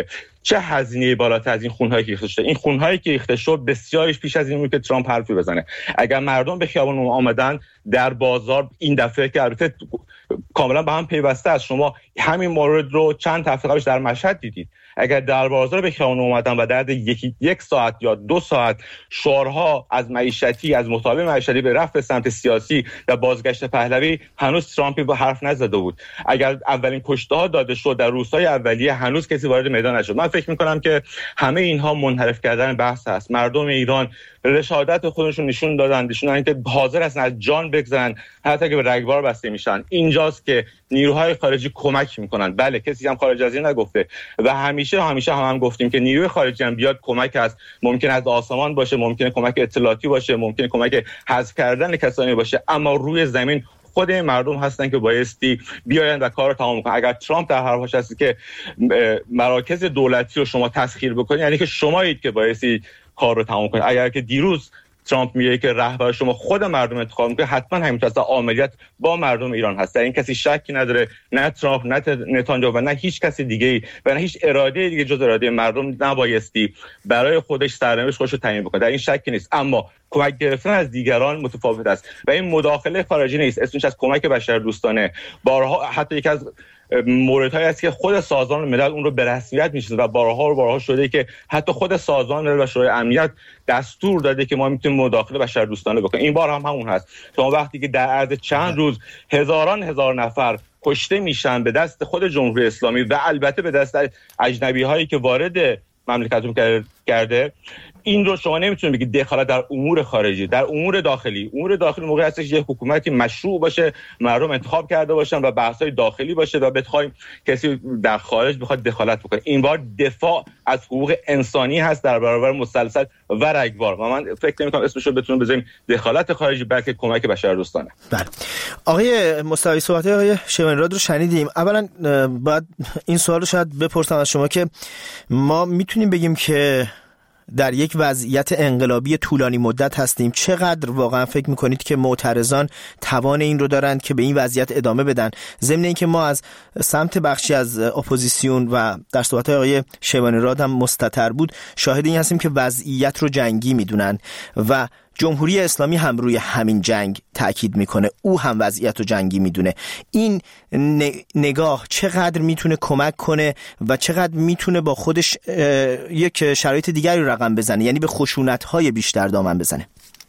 چه هزینه بالاتر از این خونهایی که ریخته شده؟ این خونهایی که ریخته شد بسیارش پیش از این بود که ترامپ حرفی بزنه. اگر مردم به خیابان آمدن، در بازار این دفعه که البته کاملا به هم پیوسته است، شما همین مورد رو چند هفته قبلش در مشهد دیدید. اگر در بازار به خیابان اومدن و در یک یک ساعت یا دو ساعت شعارها از معیشتی، از مطالبه معیشتی به رفع سمت سیاسی و بازگشت پهلوی، هنوز ترامپی با حرف نزده بود. اگر اولین کشته‌ها داده شد در روزهای اولیه، هنوز کسی وارد میدان نشد. من فکر می‌کنم که همه اینها منحرف کردن بحث است. مردم ایران رشادت خودشون نشون دادن، نشون دادن که حاضر هستن از جان بگذرن حتی که به رگبار بسته میشن. اینجاست که نیروهای خارجی کمک میکنن. بله، کسی هم خارج از این نگفته و همیشه همیشه هم, هم گفتیم که نیروی خارجی هم بیاد کمک است. ممکن از آسمان باشه، ممکن کمک اطلاعاتی باشه، ممکن کمک حذف کردن کسانی باشه، اما روی زمین خود مردم هستن که بایستی بیاین و کار رو تمام کنن. اگر ترامپ در حرفش هست که مراکز دولتی رو شما تسخیر بکنید، یعنی که شمایید که بایستی کار رو تمام کنید. اگر که دیروز ترامپ میگه که رهبر شما خود مردم انتخاب میکنه، حتما همینطور است. عملیات با مردم ایران هست. این کسی شکی نداره، نه ترامپ، نه نتانیاهو و نه هیچ کسی دیگه و نه هیچ اراده دیگه جز اراده مردم نبایستی برای خودش سرنوشت خودش رو تعیین بکنه. در این شکی نیست، اما کمک گرفتن از دیگران متفاوت است و این مداخله خارجی نیست، اسمش از کمک بشردوستانه. بارها حتی یک از موردهایی است که خود سازمان ملل اون رو به رسمیت میشناسه و بارها و بارها شده که حتی خود سازمان ملل و شورای امنیت دستور داده که ما میتونیم مداخله بشردوستانه بکنیم. این بار هم همون هست. شما وقتی که در عرض چند روز هزاران هزار نفر کشته میشن به دست خود جمهوری اسلامی و البته به دست اجنبی هایی که وارد مملکتتون کرده، این رو شما نمیتونید بگید دخالت در امور خارجی. در امور داخلی، امور داخلی موقعی هستش یک حکومتی مشروع باشه، مردم انتخاب کرده باشن و بحث‌های داخلی باشه و بخوایم کسی در خارج بخواد دخالت بکنه. این بار دفاع از حقوق انسانی هست در برابر مسلسل و رگبار و من فکر نمی‌کنم اسمش رو بتونیم بذاریم دخالت خارجی، بلکه کمک بشردوستانه. بله. آقای مصطفی، صحبت آقای شیوانی‌راد رو شنیدیم. اولا باید این سوال رو شاید بپرسم از شما که ما میتونیم بگیم که در یک وضعیت انقلابی طولانی مدت هستیم. چقدر واقعا فکر میکنید که معترضان توان این رو دارند که به این وضعیت ادامه بدن؟ ضمن اینکه ما از سمت بخشی از اپوزیسیون و در صحبت‌های آقای شیوانی‌راد هم مستتر بود شاهد این هستیم که وضعیت رو جنگی میدونن و جمهوری اسلامی هم روی همین جنگ تأکید میکنه، او هم وضعیت رو جنگی میدونه. این نگاه چقدر میتونه کمک کنه و چقدر میتونه با خودش یک شرایط دیگری رو رقم بزنه، یعنی به خشونت‌های بیشتر دامن بزنه؟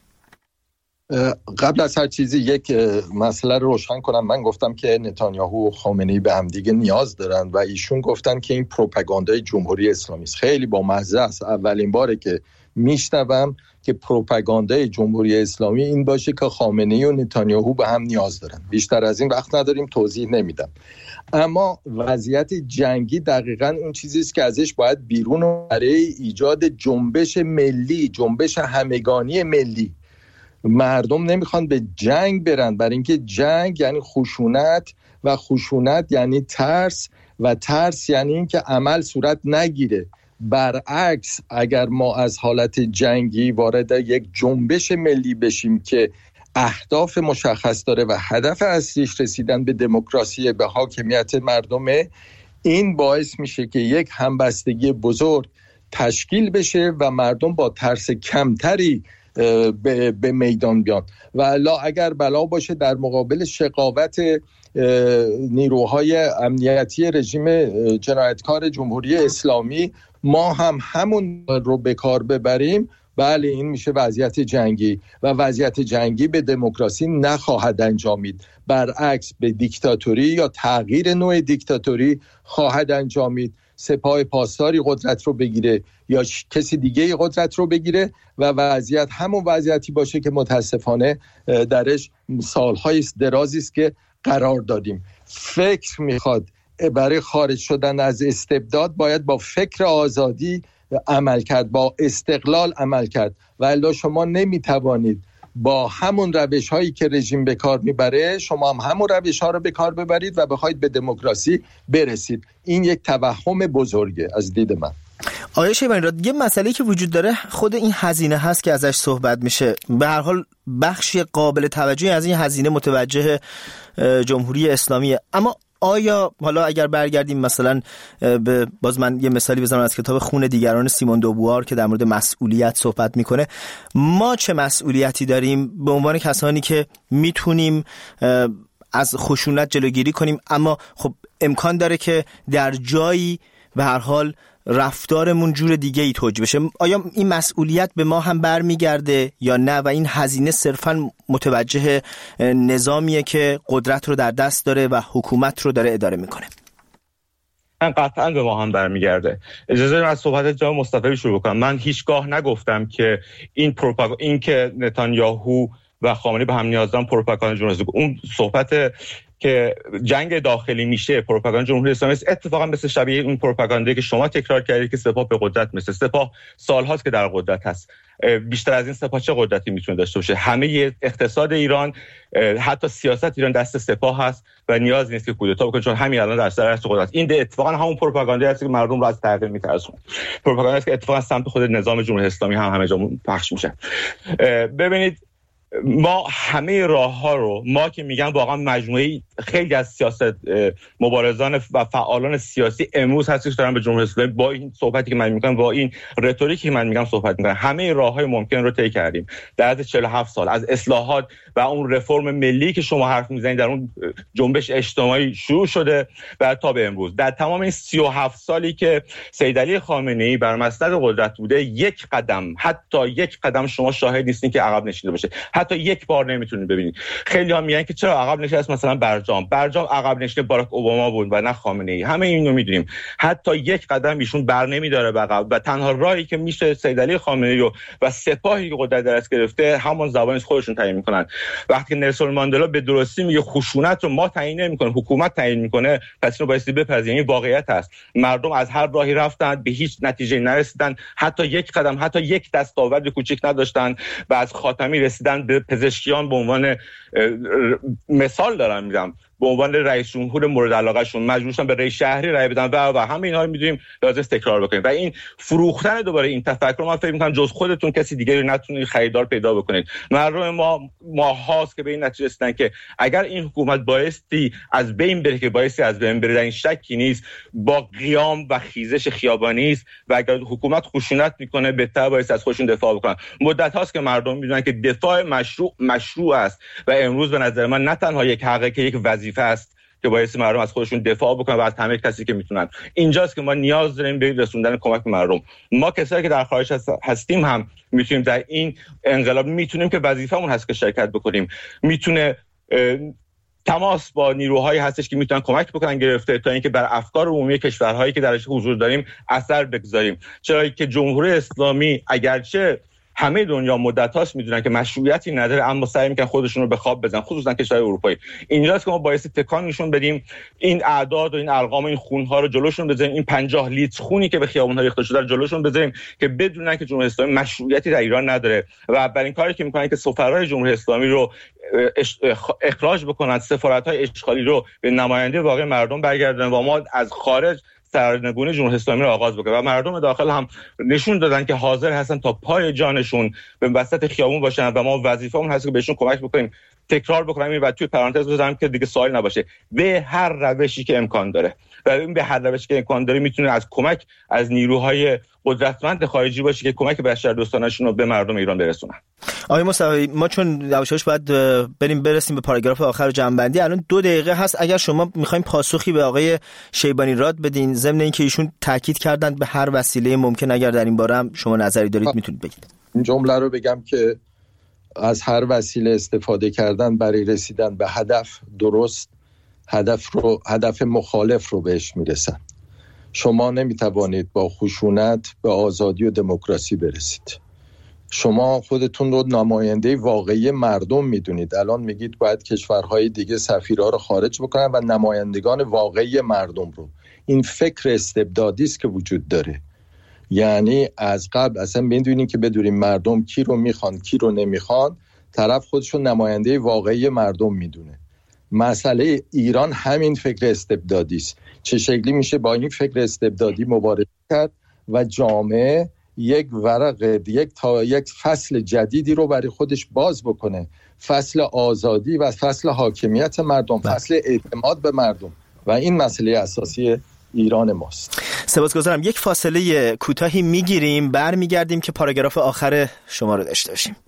قبل از هر چیزی یک مسئله رو روشن کنم. من گفتم که نتانیاهو و خامنه‌ای به هم دیگه نیاز دارن و ایشون گفتن که این پروپاگاندای جمهوری اسلامی است. خیلی بامزه است. اولین باره که میشنوم که پروپاگاندای جمهوری اسلامی این باشه که خامنه‌ای و نتانیاهو به هم نیاز دارن. بیشتر از این وقت نداریم، توضیح نمیدم. اما وضعیت جنگی دقیقاً اون چیزی است که ازش باید بیرون برای ایجاد جنبش ملی، جنبش همگانی ملی. مردم نمیخوان به جنگ برن، برای اینکه جنگ یعنی خشونت و خشونت یعنی ترس و ترس یعنی اینکه عمل صورت نگیره. برعکس اگر ما از حالت جنگی وارد یک جنبش ملی بشیم که اهداف مشخص داره و هدف اصلیش رسیدن به دموکراسی، به حاکمیت مردمه، این باعث میشه که یک همبستگی بزرگ تشکیل بشه و مردم با ترس کمتری به, به میدان بیان. و الا اگر بلا باشه در مقابل شقاوت نیروهای امنیتی رژیم جنایتکار جمهوری اسلامی ما هم همون رو به کار ببریم، بله این میشه وضعیت جنگی و وضعیت جنگی به دموکراسی نخواهد انجامید، برعکس به دیکتاتوری یا تغییر نوع دیکتاتوری خواهد انجامید. سپاه پاسداری قدرت رو بگیره یا کسی دیگه قدرت رو بگیره و وضعیت همون وضعیتی باشه که متاسفانه درش سالهای درازی است که قرار دادیم. فکر میخواد برای خارج شدن از استبداد باید با فکر آزادی عمل کرد، با استقلال عمل کرد و الا شما نمیتوانید با همون روش هایی که رژیم به کار میبره شما هم همون روش ها رو به کار ببرید و بخواید به دموکراسی برسید. این یک توهم بزرگه از دید من. آقای شیوانی‌راد، یه مسئله که وجود داره خود این هزینه هست که ازش صحبت میشه. به هر حال بخشی قابل توجهی از این هزینه متوجه جمهوری اسلامیه، اما آیا حالا اگر برگردیم مثلا به باز من یه مثالی بزنم از کتاب خون دیگران سیمون دوبوار که در مورد مسئولیت صحبت میکنه، ما چه مسئولیتی داریم به عنوان کسانی که میتونیم از خشونت جلوگیری کنیم، اما خب امکان داره که در جایی به هر حال رفتارمون جور دیگه ای توجیه بشه. آیا این مسئولیت به ما هم برمیگرده یا نه و این هزینه صرفاً متوجه نظامیه که قدرت رو در دست داره و حکومت رو داره اداره میکنه؟ من قطعاً به ما هم برمیگرده. اجازه بدید از صحبت جناب مصطفی شروع کنم. من هیچگاه نگفتم که این پروپاگاند این که نتانیاهو و خامنه‌ای به هم نیاز دارن پروپاگاند جمهوری اسلامی، اون صحبت که جنگ داخلی میشه پروپاگاند جمهوری اسلامی است، اتفاقا مثل شبیه اون پروپاگاندی که شما تکرار کردید که سپاه به قدرت مثل سپاه سالهاست که در قدرت هست. بیشتر از این سپاه چه قدرتی میتونه داشته باشه؟ همه اقتصاد ایران، حتی سیاست ایران دست سپاه هست و نیاز نیست که کودتا بکنه، چون همین الان در سر قدرت. این اتفاقا همون پروپاگاندی است که مردم رو از تغییر میترسونه. پروپاگاندی است که اتفاقا سمت خود نظام جمهوری اسلامی هم همه جا پخش میشه. ببینید ما همه راه ها رو، ما که میگم واقعا مجموعه خیلی از سیاست مبارزان و فعالان سیاسی امروز هستش دارن به جمهوری اسلامی با این صحبتی که من میگم، با این رتوریکی که من میگم صحبت میکنن. همه راه های ممکن رو طی کردیم در از چهل و هفت سال، از اصلاحات و اون رفرم ملی که شما حرف میزنید در اون جنبش اجتماعی شروع شده و تا به امروز. در تمام این سی و هفت سالی که سید علی خامنه‌ای بر مسند قدرت بوده، یک قدم، حتی یک قدم شما شاهد نیستین که عقب نشینده باشه. حتی یک بار نمیتونید ببینید. خیلی ها میگن که چرا عقب نشست مثلا برجام برجام عقب نشسته باراک اوباما بود و نه خامنه‌ای. همه اینو میدونیم. حتی یک قدم ایشون بر نمیداره به عقب و تنها راهی که میشه سید علی خامنه‌ای رو و سپاهی که قدرت در دست گرفته همون زبانش خودشون تعیین میکنن. وقتی که نلسون ماندلا به درستی میگه خشونت رو ما تعیین نمیکنیم، حکومت تعیین میکنه، پس اینو بایستی بپذیریم. این واقعیت است. مردم از هر راهی رفتن، به هیچ نتیجه نرسیدن، حتی یک قدم، حتی یک دستاورد کوچیک نداشتن و از خاتمی رسیدن به پزشکیان به عنوان مثال دارم میگم، به عنوان رئیس جمهور مورد علاقه شون مجبور شدن به رئیس شهری رای بدن و و همه اینا رو میدونیم، لازم تکرار بکنیم. و این فروختن دوباره این تفکر، من فکر میکنم جز خودتون کسی دیگری نتونید خریدار پیدا بکنید. مردم ما ماهاست که به این نتیجه رسیدن که اگر این حکومت بایستی از بین بره، که بایستی از بین بره، در این شکی نیست، با قیام و خیزش خیابانی است و اگر حکومت خشونت میکنه بهتر بایستی از خودشون دفاع بکنن. مدت هاست که مردم میدونن که دفاع مشروع مشروع است و امروز به نظر من نه تنها یک حقه که یک وظیفه است که باعث مردم از خودشون دفاع بکنن و از همه کسی که میتونن. اینجاست که ما نیاز داریم به رسوندن کمک به مردم. ما کسایی که در خارج هستیم هم میتونیم در این انقلاب، میتونیم که وظیفمون هست که شرکت بکنیم. میتونه تماس با نیروهایی هستش که میتونن کمک بکنن گرفته تا اینکه بر افکار عمومی کشورهایی که درش حضور داریم اثر بگذاریم. چرا که جمهوری اسلامی اگرچه همه دنیا مدت هاست میدونن که مشروعیتی نداره، اما سعی میکنن خودشون رو به خواب بزنن، خصوصا کشورهای اروپایی. اینجاست که ما باعث تکان نشون بدیم، این اعداد و این ارقام و این خونها رو جلوشون بذاریم، این پنجاه لیتر خونی که به خیابون‌ها ریخته شده رو جلوشون بذاریم که بدونن که جمهوری اسلامی مشروعیتی در ایران نداره. و اولین کاری که میکنن که سفرای جمهوری اسلامی رو اخراج بکنن، سفارت‌های اشغالی رو به نماینده واقعی مردم برگردونن و ما از خارج سرنگونی جمهوری اسلامی رو آغاز بکنه. و مردم داخل هم نشون دادن که حاضر هستن تا پای جانشون به وسط خیابون باشن و ما وظیفه‌مون هست که بهشون کمک بکنیم. تکرار بکنم این و توی پرانتز بذارم که دیگه سوال نباشه، به هر روشی که امکان داره و این به هر روشی که امکان داره میتونه از کمک از نیروهای قدرتمند خارجی باشه که کمک بشردوستانه‌شون رو به مردم ایران برسونن. آقای مصطفی، ما چون یواشاش باید بریم برسیم به پاراگراف آخر جنبندی، الان دو دقیقه هست. اگر شما میخواین پاسخی به آقای شیبانی راد بدین ضمن اینکه ایشون تاکید کردن به هر وسیله ممکن، اگر در این باره هم شما نظری دارید میتونید بگید. این جمله رو بگم که از هر وسیله استفاده کردن برای رسیدن به هدف درست، هدف رو هدف مخالف رو بهش میرسن. شما نمیتوانید با خشونت به آزادی و دموکراسی برسید. شما خودتون رو نماینده واقعی مردم میدونید. الان میگید باید کشورهای دیگه سفیرها رو خارج بکنن و نمایندگان واقعی مردم رو. این فکر استبدادی است که وجود داره. یعنی از قبل اصلا میدونید که بدونیم مردم کی رو میخوان کی رو نمیخوان، طرف خودشون نماینده واقعی مردم میدونه. مسئله ایران همین فکر استبدادی است. چه شکلی میشه با این فکر استبدادی مبارزه کرد و جامعه یک ورق یک تا یک فصل جدیدی رو برای خودش باز بکنه، فصل آزادی و فصل حاکمیت مردم، فصل اعتماد به مردم. و این مسئله اساسی ایران ماست. سپاسگزارم. یک فاصله کوتاهی میگیریم، برمیگردیم که پاراگراف آخر شما رو داشته باشیم.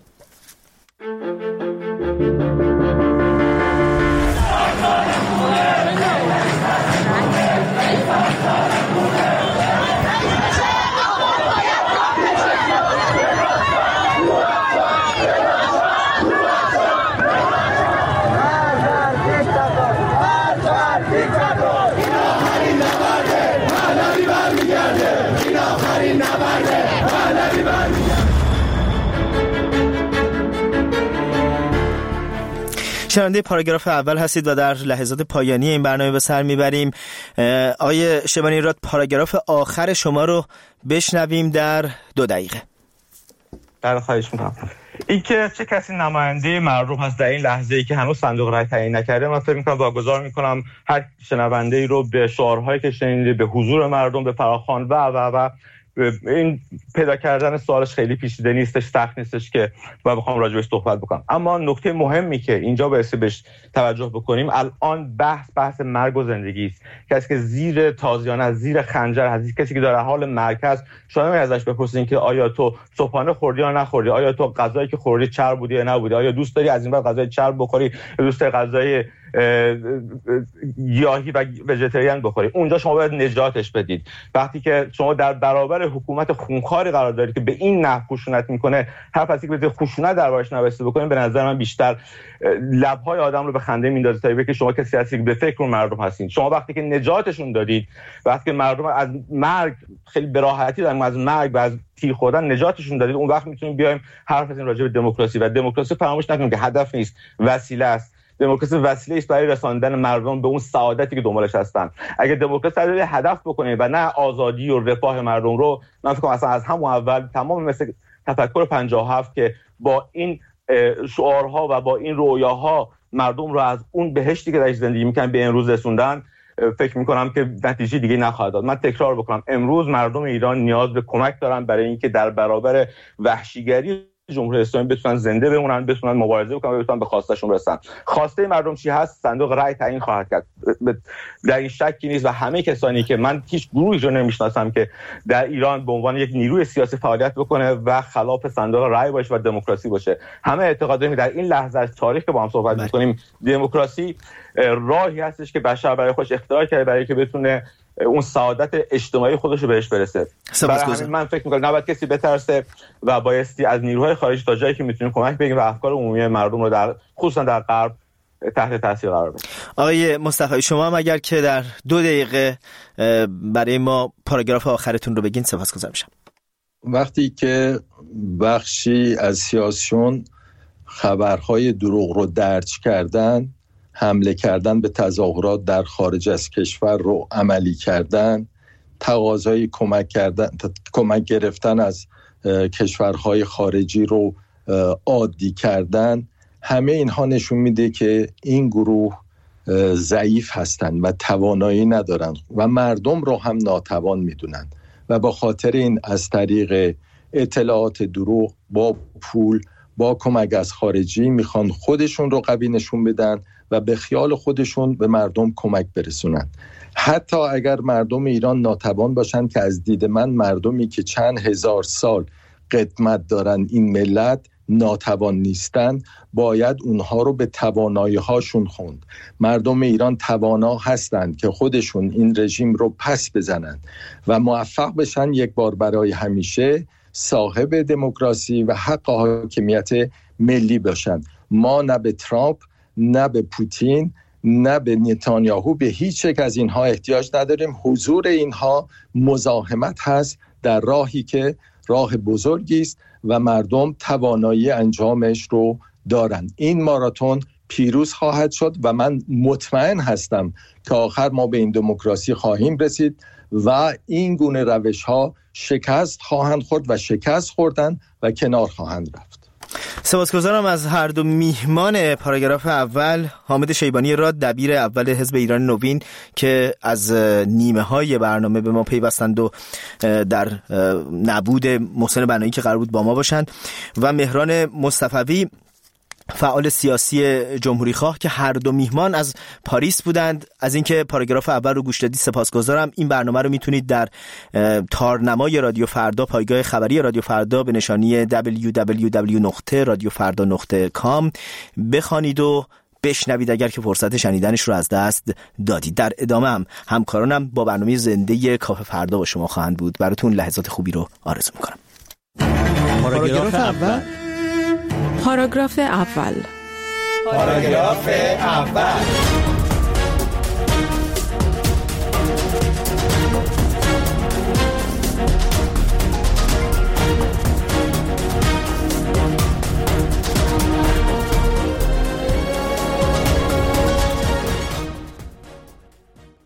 شنونده پاراگراف اول هستید و در لحظات پایانی این برنامه به سر میبریم. آیه شیبانی راد، پاراگراف آخر شما رو بشنویم در دو دقیقه. بله، خواهش میکنم. این که چه کسی نماینده مردم هست در این لحظه ای که هنوز صندوق رای تعیین نکرده، من فکر میکنم واگذار میکنم هر شنونده ای رو به شعارهایی که شنیده، به حضور مردم، به فراخوان و و و این پیدا کردن سوالش خیلی پیچیده نیستش، سخت نیستش که با بخوام راجع بهش صحبت بکنم. اما نکته مهمی که اینجا باید بهش توجه بکنیم، الان بحث بحث مرگ و زندگی است. کسی که زیر تازیانه از زیر خنجر هست، کسی که در حال مرگ است، شما ازش بپرسین که آیا تو صبحانه خوردی یا نخوردی، آیا تو غذایی که خوردی چرب بودی یا نبودی، آیا دوست داری از این بعد غذای چرب بخوری یا دوست داری غذای گیاهی و وژیتریان بخوری. اونجا شما باید نجاتش بدید. وقتی که شما در برابر حکومت خونخواری قرار دارید که به این نحو خشونت میکنه، هر کسی که به خشونت دربارش نوشته بکنید، به نظر من بیشتر لبهای آدم رو به خنده میندازه تا اینکه شما کسی هستید که به فکر اون مردم هستین. شما وقتی که نجاتشون دادید، وقتی که مردم از مرگ خیلی به راحتی دارن از مرگ و از تیر خوردن نجاتشون دادید، اون وقت میتونیم بیایم حرف بزنیم راجع به دموکراسی. و دموکراسی فراموش نکنیم که هدف نیست، وسیله است. دموکراسی وسیله است برای رساندن مردم به اون سعادتی که دنبالش هستن. اگه دموکراسی رو هدف بکنه و نه آزادی و رفاه مردم رو، من فکر کنم اصلا از همون اول تمام مثل تفکر پنجاه و هفت که با این شعارها و با این رویاها مردم رو از اون بهشتی که درش زندگی میکنن به امروز رسوندن، فکر میکنم که نتیجه دیگه نخواهد داد. من تکرار بکنم، امروز مردم ایران نیاز به کمک دارن برای اینکه در برابر وحشیگری جمهوری اسلامی بتونن زنده بمونن، بتونن مبارزه بکنن و بتونن به خواستشون برسن. خواسته مردم چی هست؟ صندوق رای تعیین خواهد کرد، در این شکی نیست. و همه کسانی که من هیچ گروهی رو نمیشناسم که در ایران به عنوان یک نیروی سیاسی فعالیت بکنه و خلاف صندوق رای باشه و دموکراسی باشه، همه اعتقاد داریم در این لحظه از تاریخ که با هم صحبت می‌کنیم، دموکراسی راهی هستش که بشر برای خودش اختراع کرده برای که بتونه اون سعادت اجتماعی خودش رو بهش برسه. برای من فکر می‌کنم نباید کسی بترسه و بایستی از نیروهای خارجی تا جایی که میتونیم کمک بگیریم و افکار عمومی مردم رو در خصوصا در غرب تحت تاثیر قرار بدیم. آقای مصطفی، شما هم اگر که در دو دقیقه برای ما پاراگراف آخرتون رو بگین سپاسگزار میشم. وقتی که بخشی از سیاسیون خبرهای دروغ رو درج کردن، حمله کردن به تظاهرات در خارج از کشور رو عملی کردن، تقاضای کمک کردن کمک گرفتن از کشورهای خارجی رو عادی کردن، همه اینها نشون میده که این گروه ضعیف هستند و توانایی ندارن و مردم رو هم ناتوان میدونن و با خاطر این از طریق اطلاعات دروغ با پول با کمک از خارجی میخوان خودشون رو قوی نشون بدن و به خیال خودشون به مردم کمک برسونن. حتی اگر مردم ایران ناتوان باشن، که از دید من مردمی که چند هزار سال قدمت دارن این ملت ناتوان نیستن، باید اونها رو به توانایی هاشون خوند. مردم ایران توانا هستند که خودشون این رژیم رو پس بزنن و موفق بشن یک بار برای همیشه صاحب دموکراسی و حق حاکمیت ملی باشن. ما نه به ترامپ، نه به پوتین، نه به نتانیاهو، به هیچ یک از اینها احتیاج نداریم. حضور اینها مزاحمت هست در راهی که راه بزرگی است و مردم توانایی انجامش رو دارن. این ماراتون پیروز خواهد شد و من مطمئن هستم که آخر ما به این دموکراسی خواهیم رسید و این گونه روش ها شکست خواهند خورد و شکست خوردن و کنار خواهند رفت. سپاسگزارم از هر دو میهمان پاراگراف اول، حامد شیبانی راد دبیر اول حزب ایران نوین که از نیمه های برنامه به ما پیوستند و در نبود محسن بنایی که قرار بود با ما باشند، و مهران مصطفی فعال سیاسی جمهوری خواه که هر دو میهمان از پاریس بودند. از اینکه پاراگراف اول رو گوش دادید سپاسگزارم. این برنامه رو میتونید در تارنمای رادیو فردا، پایگاه خبری رادیو فردا به نشانی دبلیو دبلیو دبلیو دات رادیو فردا دات کام بخوانید و بشنوید اگر که فرصت شنیدنش رو از دست دادید. در ادامه هم همکارانم با برنامه زنده کافه فردا با شما خواهند بود. براتون لحظات خوبی رو آرزو میکنم. پاراگراف اول پاراگراف اول پاراگراف اول